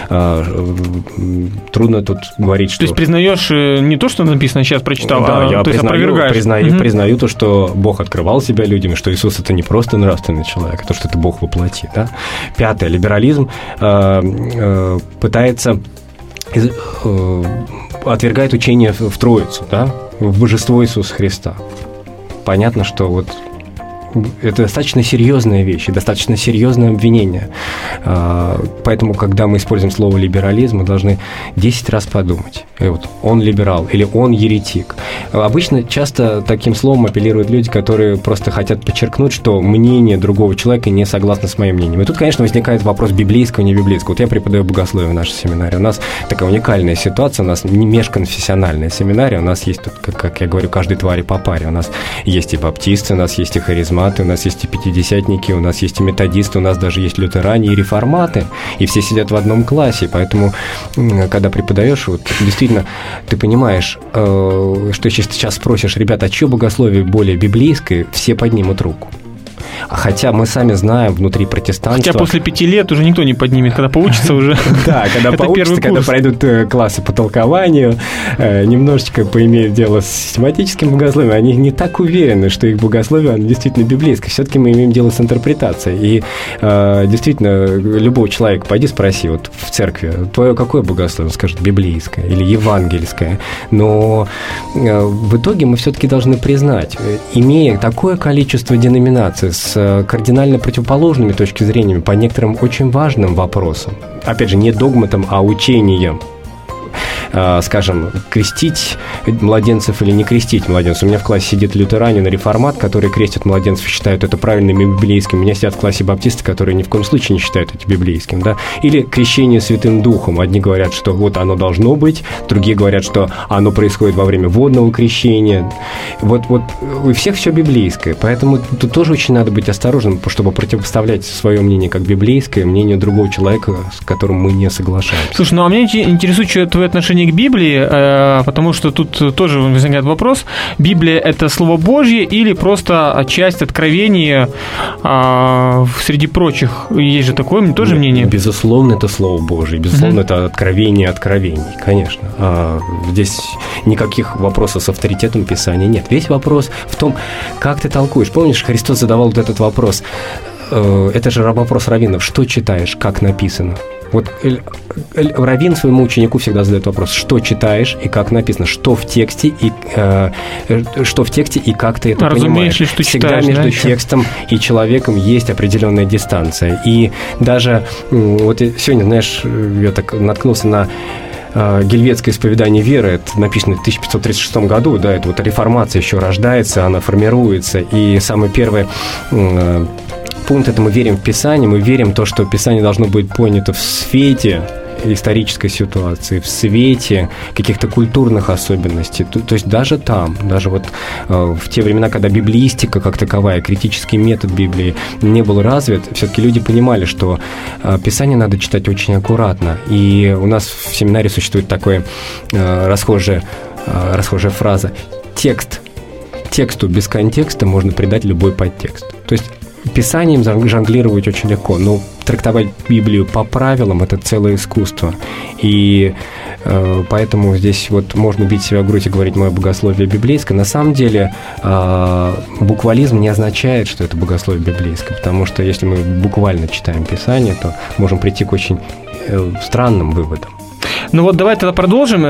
трудно тут говорить, что... То есть признаешь не то, что написано, сейчас прочитал, да, я опровергаешь. Признаю то, что Бог открывал себя людям, что Иисус – это не просто нравственный человек, а то, что это Бог воплоти. Да? Пятое. Либерализм пытается... отвергает учение в Троицу, да? В божество Иисуса Христа. Понятно, что вот это достаточно серьезная вещь и достаточно серьезное обвинение. Поэтому, когда мы используем слово «либерализм», мы должны 10 раз подумать. Вот, он либерал или он еретик. Обычно часто таким словом апеллируют люди, которые просто хотят подчеркнуть, что мнение другого человека не согласно с моим мнением. И тут, конечно, возникает вопрос библейского, не библейского. Вот я преподаю богословие в нашей семинаре. У нас такая уникальная ситуация, у нас не межконфессиональная семинария, у нас есть, как я говорю, каждой твари по паре. У нас есть и баптисты, у нас есть и харизматы, у нас есть и пятидесятники, у нас есть и методисты, у нас даже есть лютеране и реформаты, и все сидят в одном классе, поэтому, когда преподаешь, вот, действительно, ты понимаешь, что если ты сейчас спросишь, ребята, а чье богословие более библейское, все поднимут руку. Хотя мы сами знаем внутри протестанства... Хотя после 5 лет уже никто не поднимет, когда поучится уже. Да, когда поучится, когда пройдут классы по толкованию, немножечко поимеют дело с систематическим богословием, они не так уверены, что их богословие, оно действительно библейское. Все-таки мы имеем дело с интерпретацией. И действительно, любого человека пойди спроси, вот в церкви, твое какое богословие? Он скажет, библейское или евангельское. Но в итоге мы все-таки должны признать, имея такое количество деноминаций с кардинально противоположными точки зрения по некоторым очень важным вопросам. Опять же, не догматам, а учениям. Скажем, крестить младенцев или не крестить младенцев. У меня в классе сидит лютеранин, реформат, которые крестят младенцев, считают это правильным и библейским. У меня сидят в классе баптисты, которые ни в коем случае не считают это библейским. Да? Или крещение Святым Духом. Одни говорят, что вот оно должно быть, другие говорят, что оно происходит во время водного крещения. Вот у всех все библейское. Поэтому тут тоже очень надо быть осторожным, чтобы противопоставлять свое мнение как библейское мнению другого человека, с которым мы не соглашаемся. Слушай, ну а меня интересует, что твое отношение к Библии, потому что тут тоже возникает вопрос, Библия – это Слово Божье или просто часть откровения среди прочих? Есть же такое тоже мнение? Безусловно, это Слово Божье, безусловно, это откровение откровений, конечно. Здесь никаких вопросов с авторитетом Писания нет. Весь вопрос в том, как ты толкуешь. Помнишь, Христос задавал вот этот вопрос, это же вопрос раввинов, что читаешь, как написано? Вот раввин своему ученику всегда задает вопрос, что читаешь и как написано, что в тексте и как ты это понимаешь. Ли, что всегда читаешь, между текстом и человеком есть определенная дистанция. И даже вот сегодня, знаешь, я так наткнулся на Гельветское исповедание веры, это написано в 1536 году, да, это вот реформация еще рождается, она формируется, и самый первый пункт – это мы верим в Писание, мы верим в то, что Писание должно быть понято в свете исторической ситуации, в свете каких-то культурных особенностей. То есть даже там, даже вот в те времена, когда библеистика как таковая, критический метод Библии не был развит, все-таки люди понимали, что Писание надо читать очень аккуратно. И у нас в семинаре существует такая расхожая фраза «тексту без контекста можно придать любой подтекст». То есть Писанием жонглировать очень легко, но трактовать Библию по правилам – это целое искусство. И поэтому здесь вот можно бить себя в грудь и говорить «мое богословие библейское». На самом деле буквализм не означает, что это богословие библейское, потому что если мы буквально читаем Писание, то можем прийти к очень странным выводам. Ну вот давай тогда продолжим.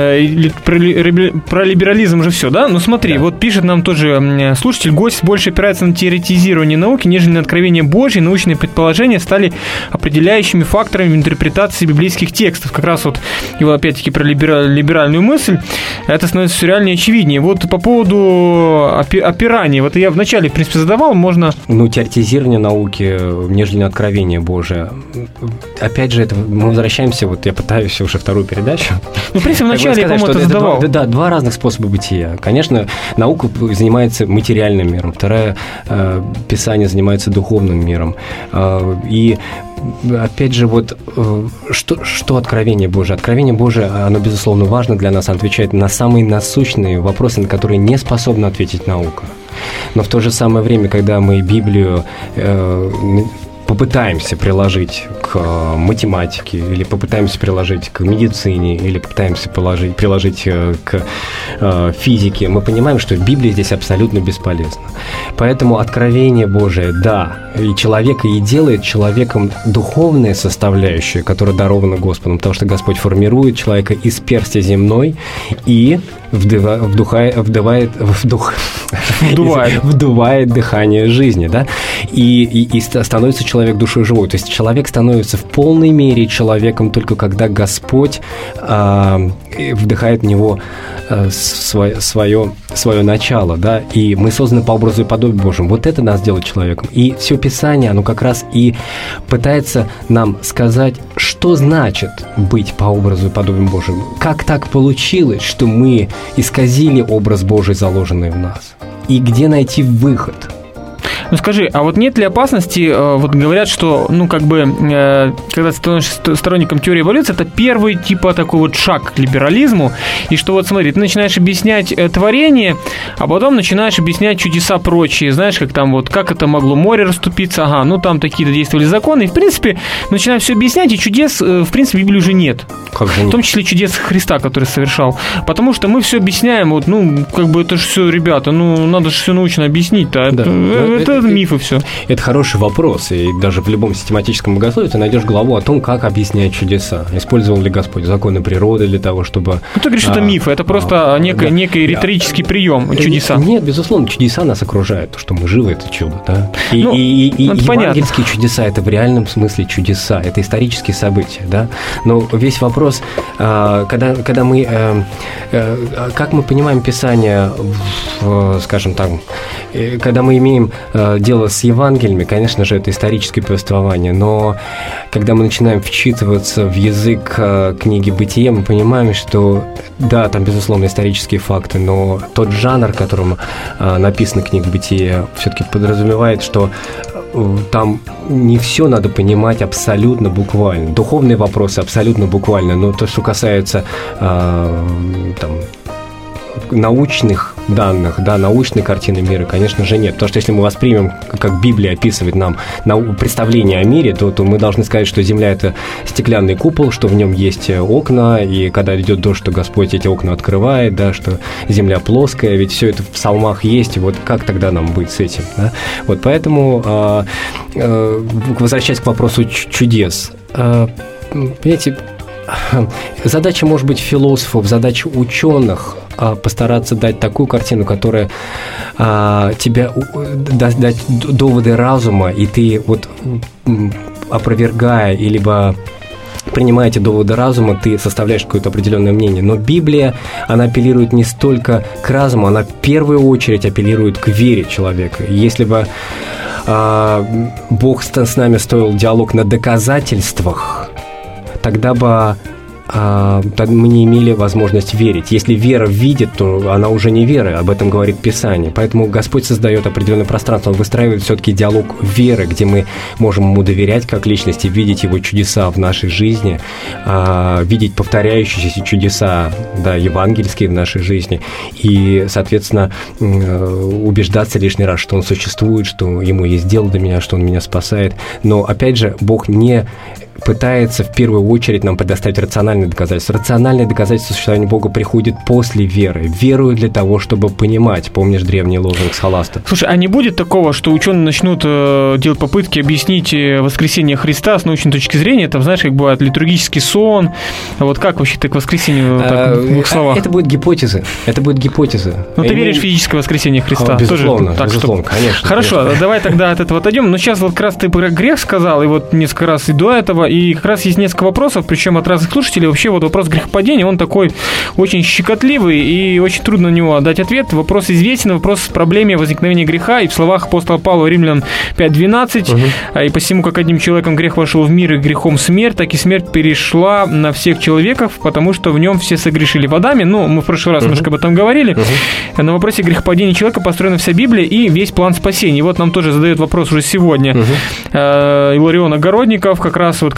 Про либерализм уже все, да? Ну смотри, да. Вот пишет нам тоже слушатель, гость больше опирается на теоретизирование науки, нежели на откровение Божье. Научные предположения стали определяющими факторами в интерпретации библейских текстов. Как раз вот его опять-таки про либеральную мысль, это становится все реальнее и очевиднее. Вот по поводу опирания, вот я вначале, в принципе, задавал, можно... Ну, теоретизирование науки, нежели на откровение Божие. Опять же, это мы возвращаемся, вот я пытаюсь уже вторую передачу. Ну, в принципе, вначале, по-моему, это задавал. Два разных способа бытия. Конечно, наука занимается материальным миром, вторая, Писание занимается духовным миром. И опять же, вот что откровение Божие? Откровение Божие, оно, безусловно, важно для нас, оно отвечает на самые насущные вопросы, на которые не способна ответить наука. Но в то же самое время, когда мы Библию попытаемся приложить к математике, или попытаемся приложить к медицине, или попытаемся приложить к физике, мы понимаем, что Библия здесь абсолютно бесполезна. Поэтому откровение Божие, да, и человека и делает человеком духовная составляющая, которая дарована Господом, потому что Господь формирует человека из перстя земной и вдувает дыхание жизни, да, и становится человек душой живой. То есть человек становится в полной мере человеком только когда Господь вдыхает в него свое начало, да, и мы созданы по образу и подобию Божьему. Вот это нас делает человеком. И все Писание, оно как раз и пытается нам сказать, что значит быть по образу и подобию Божьему. Как так получилось, что мы исказили образ Божий, заложенный в нас? И где найти выход? Ну скажи, а вот нет ли опасности, вот говорят, что, когда ты становишься сторонником теории эволюции, это первый, такой вот шаг к либерализму, и что вот смотри, ты начинаешь объяснять творение, а потом начинаешь объяснять чудеса прочие, знаешь, как там вот, как это могло море расступиться, там такие-то действовали законы, и в принципе начинаешь все объяснять, и чудес, в принципе, в Библии уже нет. Как же нет? В том числе чудес Христа, который совершал. Потому что мы все объясняем, это же все, ребята, надо же все научно объяснить-то. Да. Это миф и все. Это хороший вопрос. И даже в любом систематическом богословии ты найдешь главу о том, как объяснять чудеса. Использовал ли Господь законы природы для того, чтобы... Ты говоришь, что это миф, это просто некий риторический прием, чудеса. Нет, безусловно, чудеса нас окружают. То, что мы живы, это чудо, да? И евангельские чудеса – это в реальном смысле чудеса. Это исторические события, да? Но весь вопрос, когда мы... Как мы понимаем Писание, скажем так, когда мы имеем дело с Евангелиями, конечно же, это историческое повествование, но когда мы начинаем вчитываться в язык книги «Бытие», мы понимаем, что, да, там, безусловно, исторические факты, но тот жанр, которым написана книга «Бытие», все-таки подразумевает, что там не все надо понимать абсолютно буквально. Духовные вопросы абсолютно буквально, но то, что касается научных данных, да, научной картины мира, конечно же, нет. Потому что если мы воспримем, как Библия описывает нам представление о мире, то мы должны сказать, что Земля – это стеклянный купол, что в нем есть окна, и когда идет дождь, что Господь эти окна открывает, да, что Земля плоская, ведь все это в псалмах есть, и вот как тогда нам быть с этим? Да? Вот поэтому, возвращаясь к вопросу чудес, понимаете, задача, может быть, философов, задача ученых постараться дать такую картину, которая тебя дать доводы разума, и ты вот опровергая, либо принимая эти доводы разума, ты составляешь какое-то определенное мнение. Но Библия, она апеллирует не столько к разуму, она в первую очередь апеллирует к вере человека. Если бы Бог с нами строил диалог на доказательствах, тогда бы мы не имели возможность верить. Если вера видит, то она уже не вера, об этом говорит Писание. Поэтому Господь создает определенное пространство, Он выстраивает все-таки диалог веры, где мы можем Ему доверять как личности, видеть Его чудеса в нашей жизни, видеть повторяющиеся чудеса, да, евангельские в нашей жизни, и, соответственно, убеждаться лишний раз, что Он существует, что Ему есть дело до меня, что Он меня спасает. Но, опять же, Бог не пытается в первую очередь нам предоставить рациональные доказательства. Рациональные доказательства существования Бога приходят после веры. Верую для того, чтобы понимать. Помнишь древний лозунг Схоласта? Слушай, а не будет такого, что ученые начнут делать попытки объяснить воскресение Христа с научной точки зрения? Там, знаешь, как бывает литургический сон. Вот как вообще ты к воскресению в двух словах? Это будет гипотезы. Но ты веришь в физическое воскресение Христа? Безусловно, конечно. Хорошо, конечно. Давай тогда от этого отойдем. Но сейчас вот как раз ты про грех сказал, и вот несколько раз и до этого, и как раз есть несколько вопросов, причем от разных слушателей. Вообще вот вопрос грехопадения, он такой очень щекотливый, и очень трудно на него дать ответ. Вопрос известен, вопрос о проблеме возникновения греха, и в словах апостола Павла Римлянам 5:12, и посему, как одним человеком грех вошел в мир, и грехом смерть, так и смерть перешла на всех человеков, потому что в нем все согрешили в Адаме. Ну, мы в прошлый раз немножко об этом говорили. На вопросе грехопадения человека построена вся Библия и весь план спасения. И вот нам тоже задает вопрос уже сегодня Иларион Огородников, как раз вот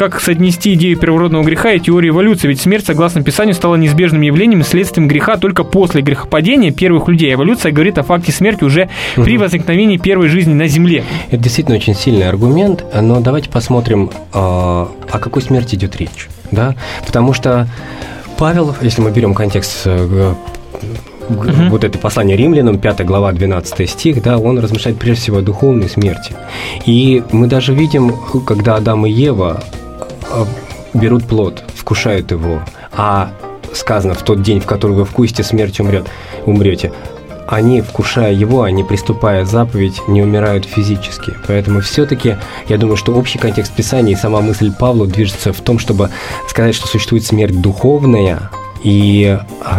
как соотнести идею первородного греха и теорию эволюции? Ведь смерть, согласно Писанию, стала неизбежным явлением и следствием греха только после грехопадения первых людей. Эволюция говорит о факте смерти уже при возникновении первой жизни на Земле. Это действительно очень сильный аргумент, но давайте посмотрим, о какой смерти идет речь. Да? Потому что Павел, если мы берем контекст вот это послание римлянам, 5 глава, 12 стих, да, он размышляет прежде всего о духовной смерти. И мы даже видим, когда Адам и Ева берут плод, вкушают его, а сказано, в тот день, в который вы вкусите, смерть умрете, они, вкушая его, они, приступая заповедь, не умирают физически. Поэтому все-таки, я думаю, что общий контекст Писания и сама мысль Павла движется в том, чтобы сказать, что существует смерть духовная, и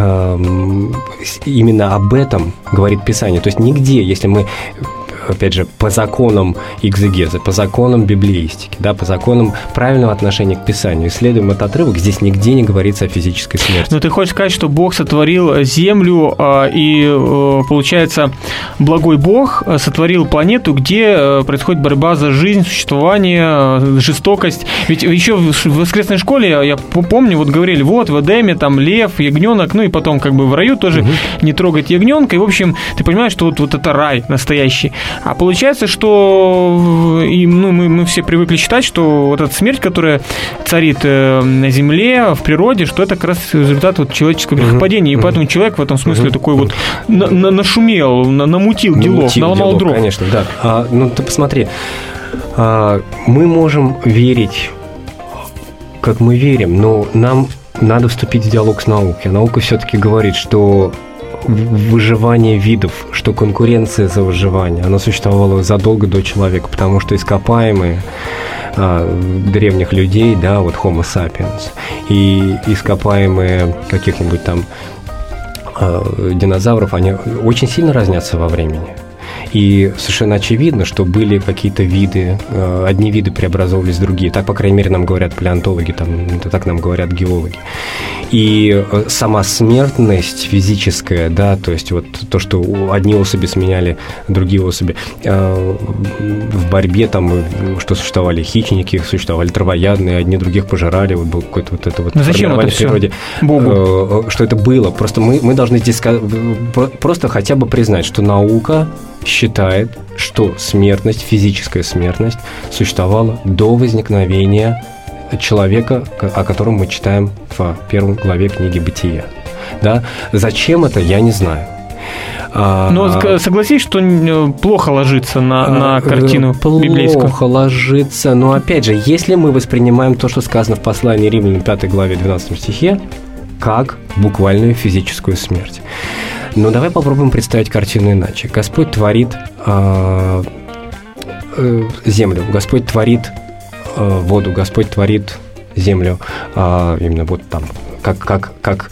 именно об этом говорит Писание. То есть нигде, если мы, опять же, по законам экзегеза, по законам библеистики, да, по законам правильного отношения к Писанию исследуем этот отрывок, здесь нигде не говорится о физической смерти. Но ты хочешь сказать, что Бог сотворил землю, и, получается, благой Бог сотворил планету, где происходит борьба за жизнь, существование, жестокость. Ведь еще в воскресной школе, я помню, вот говорили, вот в Эдеме там лев, ягненок, ну и потом как бы в раю тоже не трогать ягненка. И, в общем, ты понимаешь, что вот это рай настоящий. А получается, что мы все привыкли считать, что вот эта смерть, которая царит на Земле, в природе, что это как раз результат вот человеческого грехопадения. И поэтому человек в этом смысле такой вот нашумел, намутил делов, наломал дров. Конечно, да. Ну, ты посмотри, мы можем верить, как мы верим, но нам надо вступить в диалог с наукой. Наука все-таки говорит, что выживание видов, что конкуренция за выживание, она существовала задолго до человека, потому что ископаемые древних людей, да, вот Homo sapiens, и ископаемые каких-нибудь там динозавров, они очень сильно разнятся во времени. И совершенно очевидно, что были какие-то виды, одни виды преобразовывались в другие. Так, по крайней мере, нам говорят палеонтологи, так нам говорят геологи. И сама смертность физическая, да, то есть вот то, что одни особи сменяли другие особи, в борьбе там, что существовали хищники, существовали травоядные, одни других пожирали, вот был какой-то вот это вот формирование в природе. Богу? Что это было. Просто мы должны здесь просто хотя бы признать, что наука считает, что смертность, физическая смертность существовала до возникновения человека, о котором мы читаем в первой главе книги «Бытия». Да? Зачем это, я не знаю. Но согласись, что плохо ложится на картину библейскую. Плохо ложится, но опять же, если мы воспринимаем то, что сказано в послании Римлянам 5 главе 12 стихе, как буквальную физическую смерть. Но давай попробуем представить картину иначе. Господь творит землю, Господь творит воду, Господь творит землю, именно вот там, как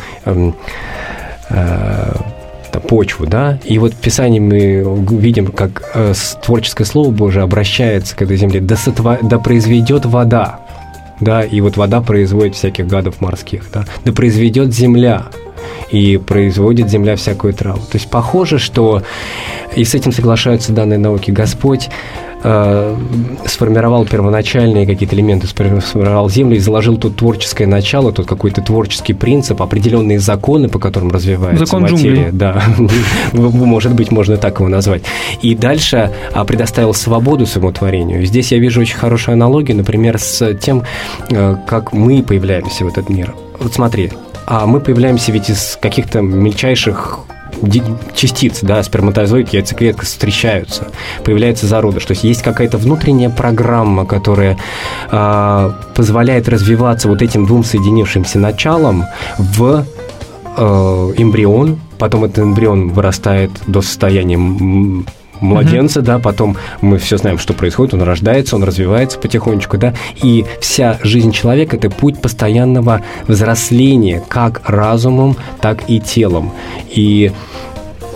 почву, да, и вот в Писании мы видим, как творческое Слово Божие обращается к этой земле, да произведет вода, да, и вот вода производит всяких гадов морских, да, да произведет земля, и производит земля всякую траву. То есть похоже, что, и с этим соглашаются данные науки, Господь сформировал первоначальные какие-то элементы, сформировал землю и заложил тут творческое начало, тут какой-то творческий принцип, определенные законы, по которым развивается закон материя. Джунглей. Да, может быть, можно так его назвать. И дальше предоставил свободу своему творению. Здесь я вижу очень хорошую аналогию, например, с тем, как мы появляемся в этот мир. Вот смотри, мы появляемся ведь из каких-то мельчайших частиц, да, сперматозоид, яйцеклетка встречаются, появляется зародыш. То есть есть какая-то внутренняя программа, которая позволяет развиваться вот этим двум соединившимся началам в эмбрион, потом этот эмбрион вырастает до состояния младенца, да, потом мы все знаем, что происходит, он рождается, он развивается потихонечку, да, и вся жизнь человека – это путь постоянного взросления, как разумом, так и телом. И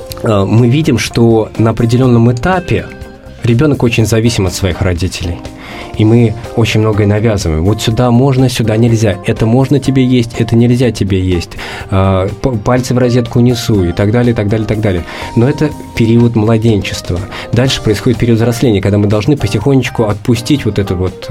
мы видим, что на определенном этапе ребенок очень зависим от своих родителей. И мы очень многое навязываем. Вот сюда можно, сюда нельзя. Это можно тебе есть, это нельзя тебе есть. Пальцы в розетку не суй и так далее, и так далее, и так далее. Но это период младенчества. Дальше происходит период взросления, когда мы должны потихонечку отпустить вот эту вот,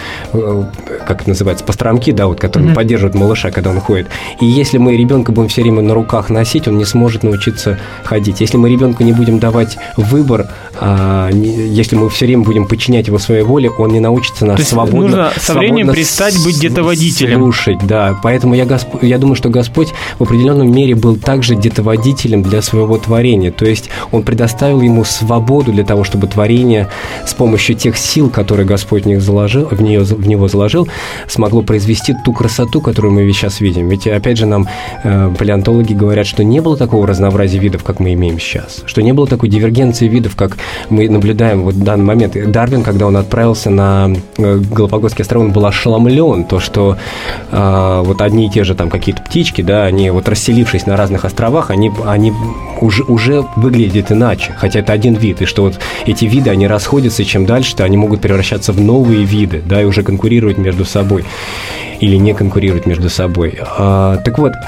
как это называется, постромки, да, вот, которые поддерживают малыша, когда он ходит. И если мы ребенка будем все время на руках носить, он не сможет научиться ходить. Если мы ребенку не будем давать выбор, если мы все время будем подчинять его своей воле, он не научится нас свободно. Нужно со временем перестать быть где-то водителем. Слушать, да. Поэтому я думаю, что Господь в определенном мере был также детоводителем для своего творения. То есть Он предоставил ему свободу для того, чтобы творение с помощью тех сил, которые Господь в него заложил, смогло произвести ту красоту, которую мы сейчас видим. Ведь, опять же, нам палеонтологи говорят, что не было такого разнообразия видов, как мы имеем сейчас. Что не было такой дивергенции видов, как мы наблюдаем вот в данный момент. Дарвин, когда он отправился на Галапагосские острова, он был ошеломлен, то, что вот одни и те же там какие-то птички, да, они вот расселившись на разных островах, они уже выглядят иначе, хотя это один вид, и что вот эти виды, они расходятся, и чем дальше, то они могут превращаться в новые виды, да, и уже конкурировать между собой, или не конкурировать между собой. Так вот,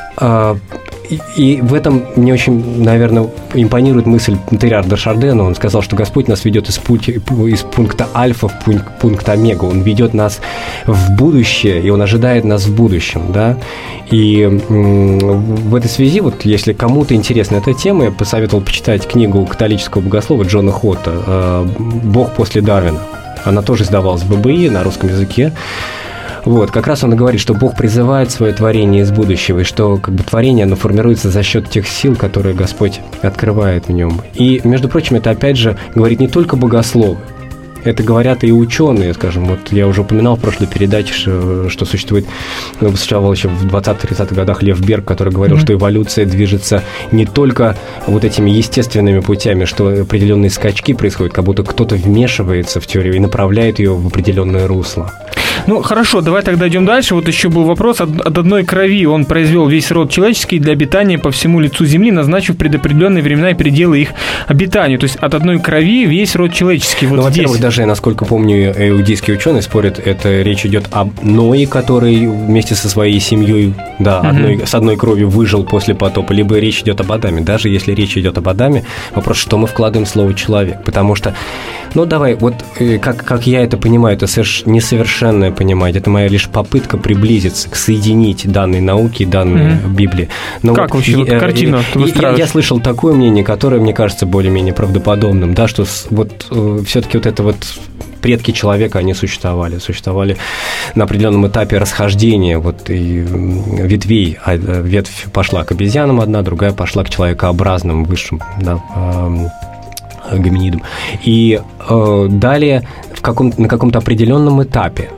и в этом мне очень, наверное, импонирует мысль Терриарда Шардена. Он сказал, что Господь нас ведет из пункта альфа в пункт омега. Он ведет нас в будущее, и Он ожидает нас в будущем, да. И в этой связи, вот если кому-то интересна эта тема, я посоветовал почитать книгу католического богослова Джона Хотта «Бог после Дарвина». Она тоже издавалась в ББИ на русском языке. Вот, как раз он и говорит, что Бог призывает свое творение из будущего, и что как бы творение, оно формируется за счет тех сил, которые Господь открывает в нем. И, между прочим, это опять же говорит не только богословы, это говорят и ученые, скажем. Вот я уже упоминал в прошлой передаче, что существовал еще в 20-30-х годах Лев Берг, который говорил, что эволюция движется не только вот этими естественными путями, что определенные скачки происходят, как будто кто-то вмешивается в теорию и направляет ее в определенное русло. Ну, хорошо, давай тогда идем дальше. Вот еще был вопрос. От одной крови Он произвел весь род человеческий для обитания по всему лицу земли, назначив предопределенные времена и пределы их обитанию. То есть от одной крови весь род человеческий. Вот здесь. Во-первых, даже, насколько помню, иудейские ученые спорят, это речь идет об Ное, который вместе со своей семьей, да, с одной кровью выжил после потопа, либо речь идет об Адаме. Даже если речь идет об Адаме, вопрос, что мы вкладываем в слово «человек». Потому что, ну, давай, вот как я это понимаю, это несовершенное понимать. Это моя лишь попытка приблизиться, соединить данные науки и данные Библии. Но как вот, вообще картина я слышал такое мнение, которое мне кажется более-менее правдоподобным, да, что вот все-таки вот это вот предки человека, они существовали на определенном этапе расхождения вот и ветвей. Ветвь пошла к обезьянам одна, другая пошла к человекообразным высшим, да, гоминидам. И далее на каком-то определенном этапе,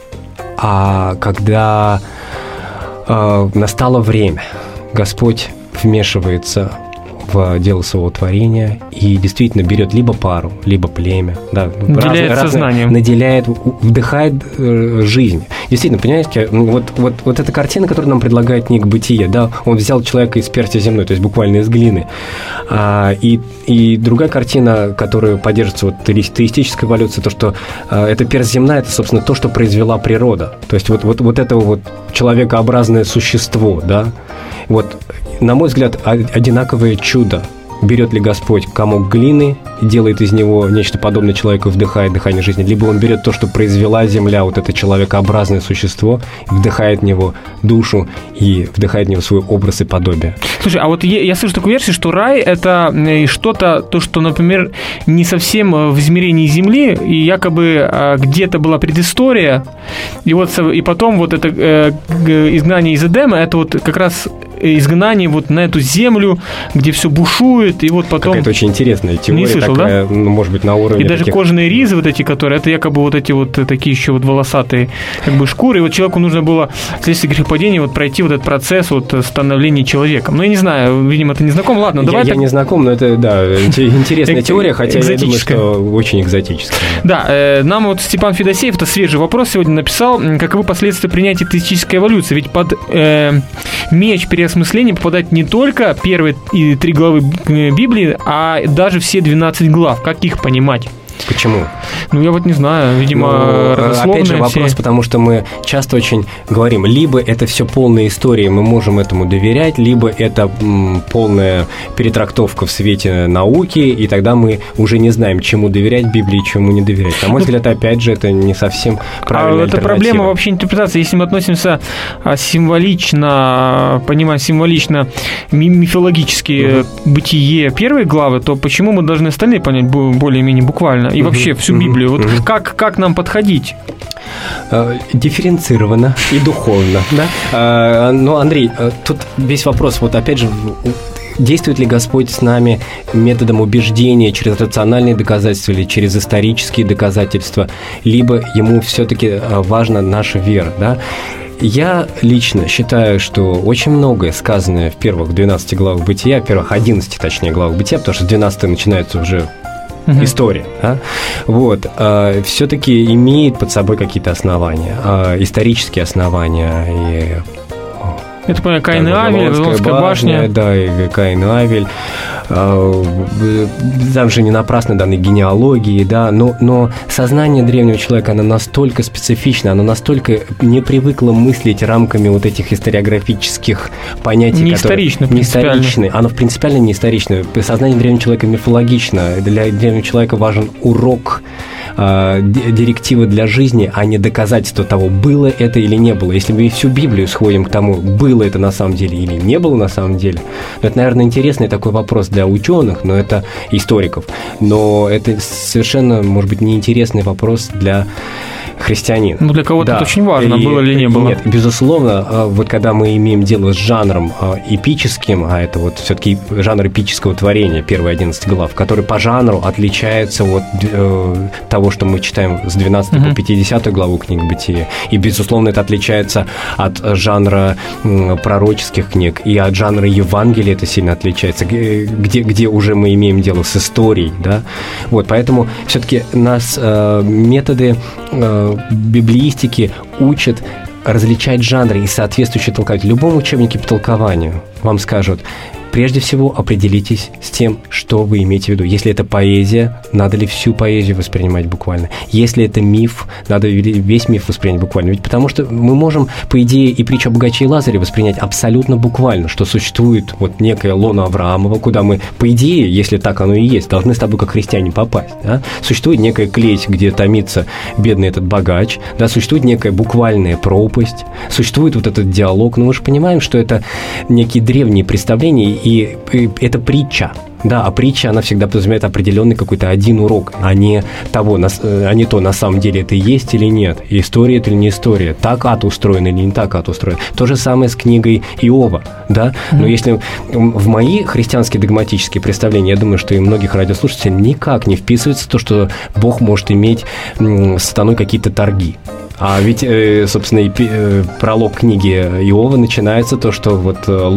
когда настало время, Господь вмешивается в дело своего творения и действительно берет либо пару, либо племя, да, наделяет сознанием, наделяет, вдыхает жизнь. Действительно, понимаете, вот эта картина, которую нам предлагает книга «Бытие», да, он взял человека из перти земной, то есть буквально из глины. И другая картина, которая поддерживается вот теистической эволюцией, то, что эта персть земная, это, собственно, то, что произвела природа. То есть вот это вот человекообразное существо, да, вот, на мой взгляд, одинаковое чудо. Берет ли Господь комок глины и делает из него нечто подобное человеку, вдыхает дыхание жизни, либо Он берет то, что произвела земля, вот это человекообразное существо, вдыхает в него душу и вдыхает в него свой образ и подобие. Слушай, а вот я слышу такую версию, что рай – это что-то, то, что, например, не совсем в измерении земли, и якобы где-то была предыстория, и потом вот это изгнание из Эдема – это вот как раз изгнание вот на эту землю, где все бушует, и вот потом... Какая-то очень интересная теория. Не слышал, такая, да? Может быть, на уровне... И даже кожаные ризы вот эти, которые... Это якобы вот эти вот такие еще вот волосатые как бы шкуры. И вот человеку нужно было вследствие грехопадения вот пройти вот этот процесс вот становления человеком. Ну, я не знаю, видимо, ты не знаком. Ладно, давай... Я не знаком, но это, да, интересная теория, хотя я думаю, что очень экзотическая. Да, нам вот Степан Федосеев, это свежий вопрос сегодня написал, каковы последствия принятия теистической эволюции. Ведь под меч переосмысления попадают не только первые 3 главы Библии, а даже все 12 глав. Как их понимать? Почему? Ну, я вот не знаю, видимо, опять же вопрос, потому что мы часто очень говорим, либо это все полная история, мы можем этому доверять, либо это полная перетрактовка в свете науки, и тогда мы уже не знаем, чему доверять Библии, чему не доверять. На мой взгляд, опять же, это не совсем правильная альтернатива. Это проблема вообще интерпретации. Если мы относимся символично, понимаем, символично, мифологически бытие первой главы, то почему мы должны остальные понять более-менее буквально? И вообще всю Библию. Вот как нам подходить? Дифференцированно и духовно, да? Но, Андрей, тут весь вопрос, вот опять же, действует ли Господь с нами методом убеждения через рациональные доказательства или через исторические доказательства, либо ему все-таки важна наша вера, да? Я лично считаю, что очень многое сказанное в первых 12 главах Бытия, первых 11, точнее, главах Бытия, потому что с 12 начинается уже история, да? Вот, все-таки имеет под собой какие-то основания, исторические основания. И это, понятно, Каин и Авель, Вавилонская башня. Да, и Каин и Авель. Там же не напрасно даны генеалогии, да, но сознание древнего человека, оно настолько специфично, оно настолько не привыкло мыслить рамками вот этих историографических понятий, не историчны. Оно принципиально не исторично. Сознание древнего человека мифологично. Для древнего человека важен урок, директива для жизни, а не доказательство того, было это или не было. Если мы всю Библию сходим к тому, было это на самом деле или не было на самом деле, это, наверное, интересный такой вопрос для ученых, но это историков. Но это совершенно, может быть, неинтересный вопрос для христианина. Ну, для кого-то это очень важно, было или не было. Нет, безусловно, вот когда мы имеем дело с жанром эпическим, а это вот все-таки жанр эпического творения, первые 11 глав, который по жанру отличается от того, что мы читаем с 12 по 50 главу книг Бытия, и, безусловно, это отличается от жанра пророческих книг, и от жанра Евангелия это сильно отличается, где уже мы имеем дело с историей, да, вот, поэтому все-таки нас методы библеистики учат различать жанры и соответствующие толкования. В любом учебнике по толкованию вам скажут, прежде всего определитесь с тем, что вы имеете в виду. Если это поэзия, надо ли всю поэзию воспринимать буквально? Если это миф, надо весь миф воспринять буквально. Ведь потому что мы можем, по идее, и притчу о богаче и Лазаре воспринять абсолютно буквально, что существует вот некая лона Авраамова, куда мы, по идее, если так оно и есть, должны с тобой как христиане попасть. Да? Существует некая клеть, где томится бедный этот богач, да? Существует некая буквальная пропасть, существует вот этот диалог, но мы же понимаем, что это некие древние представления, и это притча. Да, а притча, она всегда подразумевает определенный какой-то один урок, а не то, на самом деле это есть или нет, история это или не история, так ад устроен или не так ад устроен. То же самое с книгой Иова, да, но если в мои христианские догматические представления, я думаю, что и многих радиослушателей никак не вписывается то, что Бог может иметь с сатаной какие-то торги. А ведь, собственно, пролог книги Иова начинается то, что вот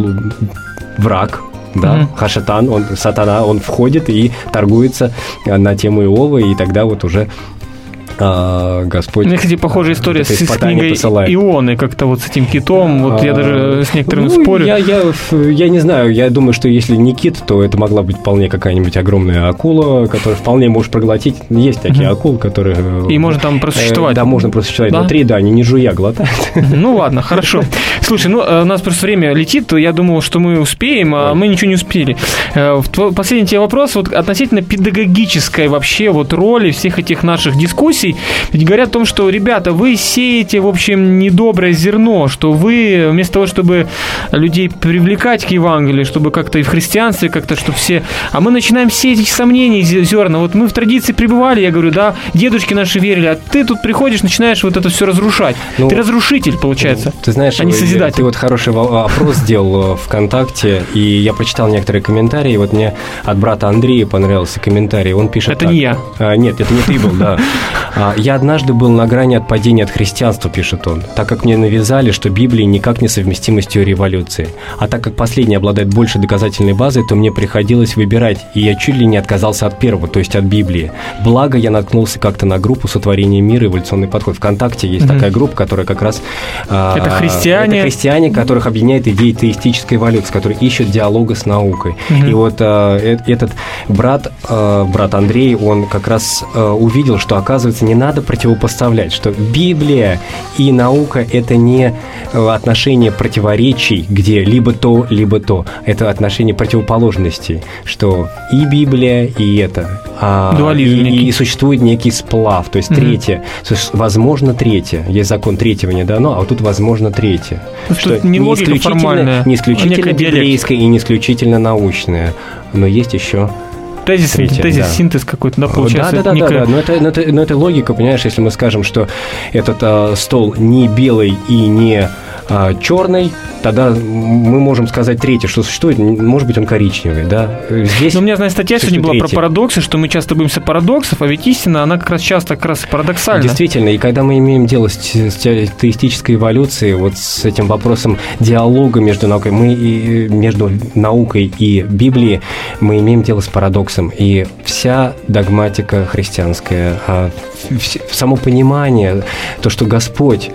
враг, да, Хашатан, сатана, он входит и торгуется на тему Иова, и тогда вот уже Господь... Мне, кстати, похожая история с книгой посылает. Ионы, как-то вот с этим китом, вот я даже с некоторыми спорю. Я не знаю, я думаю, что если не кит, то это могла быть вполне какая-нибудь огромная акула, которая вполне может проглотить. Есть такие акулы, которые... И можно там просуществовать. Да, можно просуществовать внутри, да, они не жуя глотают. Ну ладно, хорошо. Слушай, у нас просто время летит, я думал, что мы успеем, а мы ничего не успели. Последний тебе вопрос, вот относительно педагогической вообще вот роли всех этих наших дискуссий. Ведь говорят о том, что, ребята, вы сеете, в общем, недоброе зерно, что вы вместо того, чтобы людей привлекать к Евангелию, чтобы как-то и в христианстве, как-то, чтобы все... А мы начинаем сеять эти сомнения, зерна. Вот мы в традиции пребывали, я говорю, да, дедушки наши верили, а ты тут приходишь, начинаешь вот это все разрушать. Ты разрушитель, получается, ты знаешь, а не созидатель. Ты вот хороший опрос сделал ВКонтакте, и я прочитал некоторые комментарии, и вот мне от брата Андрея понравился комментарий, он пишет это так. не я. Нет, это не ты был, да. «Я однажды был на грани отпадения от христианства», пишет он, «так как мне навязали, что Библия никак не совместима с теорией эволюции. А так как последняя обладает большей доказательной базой, то мне приходилось выбирать, и я чуть ли не отказался от первого, то есть от Библии. Благо, я наткнулся как-то на группу «Сотворение мира. Эволюционный подход». ВКонтакте есть такая группа, которая как раз... Это христиане, которых объединяет идея теистической эволюции, которые ищут диалога с наукой. И вот этот брат Андрей, он как раз увидел, что, оказывается, не надо противопоставлять, что Библия и наука – это не отношение противоречий, где либо то, либо то. Это отношение противоположностей, что и Библия, и это. И существует некий сплав, то есть третье. То есть, возможно, третье. Есть закон третьего не дано, а вот тут возможно третье. Что не логика формальная, не исключительно библейское и не исключительно научное, но есть еще... Тезис, синтез какой-то, да, получается? Да. Но это логика, понимаешь, если мы скажем, что этот стол не белый и не черный, тогда мы можем сказать третье, что существует, может быть, он коричневый, да? Здесь у меня, знаешь, статья сегодня была про парадоксы, что мы часто боимся парадоксов, а ведь истина, она как раз часто парадоксальна. Действительно, и когда мы имеем дело с теистической эволюцией, вот с этим вопросом диалога между наукой и Библией, мы имеем дело с парадоксом. И вся догматика христианская, само понимание, то, что Господь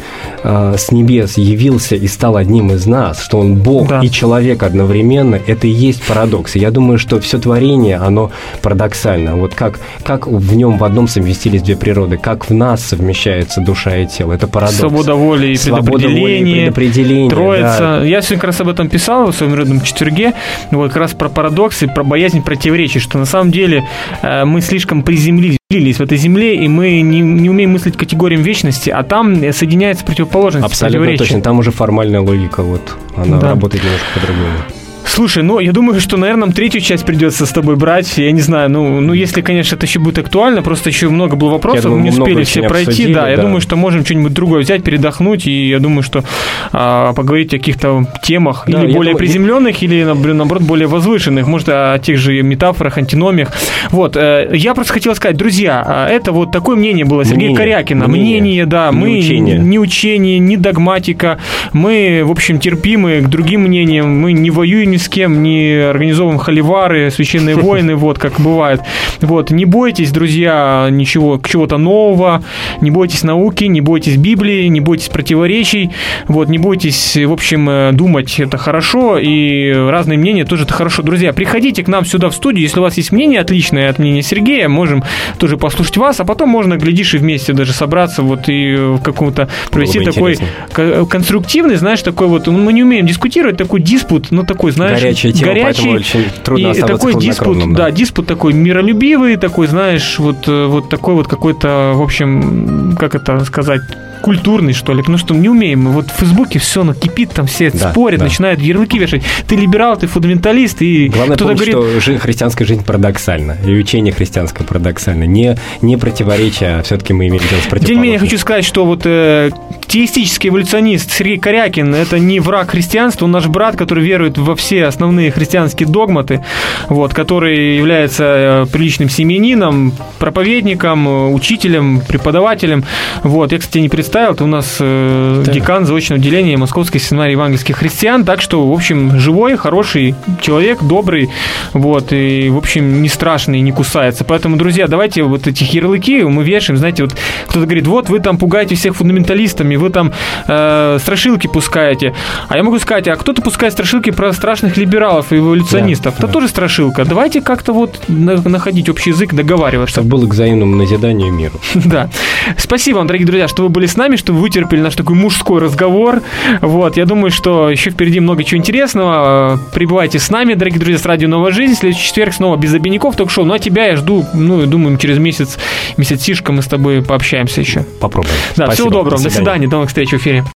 с небес явился и стал одним из нас, что Он Бог и человек одновременно, это и есть парадокс. И я думаю, что все творение, оно парадоксально. Вот как в нем в одном совместились две природы, как в нас совмещается душа и тело. Это парадокс. Свобода воли и предопределение, Троица. Да. Я сегодня как раз об этом писал в своем родном четверге, вот как раз про парадоксы, про боязнь противоречий, что на самом деле мы слишком приземлились в этой земле, и мы не умеем мыслить категориям вечности, а там соединяется противоположность. Абсолютно точно, там уже формальная логика, вот она работает немножко по-другому. Слушай, я думаю, что, наверное, нам третью часть придется с тобой брать. Я не знаю, если, конечно, это еще будет актуально, просто еще много было вопросов, мы не успели все пройти. Я думаю, что можем что-нибудь другое взять, передохнуть, и я думаю, что поговорить о каких-то темах или более приземленных, или, наоборот, более возвышенных, может, о тех же метафорах, антиномиях. Вот, я просто хотел сказать, друзья, это вот такое мнение было Сергея Корякина. Мнение, да, мы не учение, не догматика, мы, в общем, терпимы к другим мнениям, мы не воюем ни с кем, не организовываем холивары, священные войны, вот, как бывает. Вот, не бойтесь, друзья, чего-то нового, не бойтесь науки, не бойтесь Библии, не бойтесь противоречий, вот, не бойтесь, в общем, думать это хорошо, и разные мнения тоже это хорошо. Друзья, приходите к нам сюда в студию, если у вас есть мнение отличное от мнения Сергея, можем тоже послушать вас, а потом можно, глядишь, и вместе даже собраться, вот, и в каком-то провести такой конструктивный, знаешь, такой вот, мы не умеем дискутировать, такой диспут, такой, знаешь, горячая тема, поэтому очень трудно оставаться такой хладнокровным. Диспут такой миролюбивый, такой, знаешь, вот такой вот какой-то, в общем, как это сказать, культурный, что ли, потому что не умеем. Вот в Фейсбуке все кипит, там все спорят, начинают ярлыки вешать. Ты либерал, ты фундаменталист, и главное кто-то помнить, говорит... что христианская жизнь парадоксальна, и учение христианское парадоксально. Не противоречие, а все-таки мы имеем дело с противоположностью. Тем не менее, я хочу сказать, что вот теистический эволюционист Сергей Корякин – это не враг христианства, он наш брат, который верует во все основные христианские догматы, вот, который является приличным семьянином, проповедником, учителем, преподавателем. Вот. Я, кстати, не представил, ты у нас декан заочного отделения Московской семинарии евангельских христиан, так что, в общем, живой, хороший человек, добрый, вот, и, в общем, не страшный, не кусается. Поэтому, друзья, давайте вот этих ярлыки мы вешаем, знаете, вот кто-то говорит, вот вы там пугаете всех фундаменталистами, вы там страшилки пускаете. А я могу сказать, а кто-то пускает страшилки про страшных либералов и эволюционистов. Это тоже страшилка. Давайте как-то вот находить общий язык, договариваться. Чтобы было к взаимному назиданию миру. Да. Спасибо вам, дорогие друзья, что вы были с нами, что вы вытерпели наш такой мужской разговор. Вот. Я думаю, что еще впереди много чего интересного. Прибывайте с нами, дорогие друзья, с радио «Новая жизнь». В следующий четверг снова без обиняков ток-шоу. Ну, а тебя я жду, думаю, через месяцишко мы с тобой пообщаемся еще. Попробуем. Да, спасибо. Всего доброго. До свидания. До новых встреч в эфире.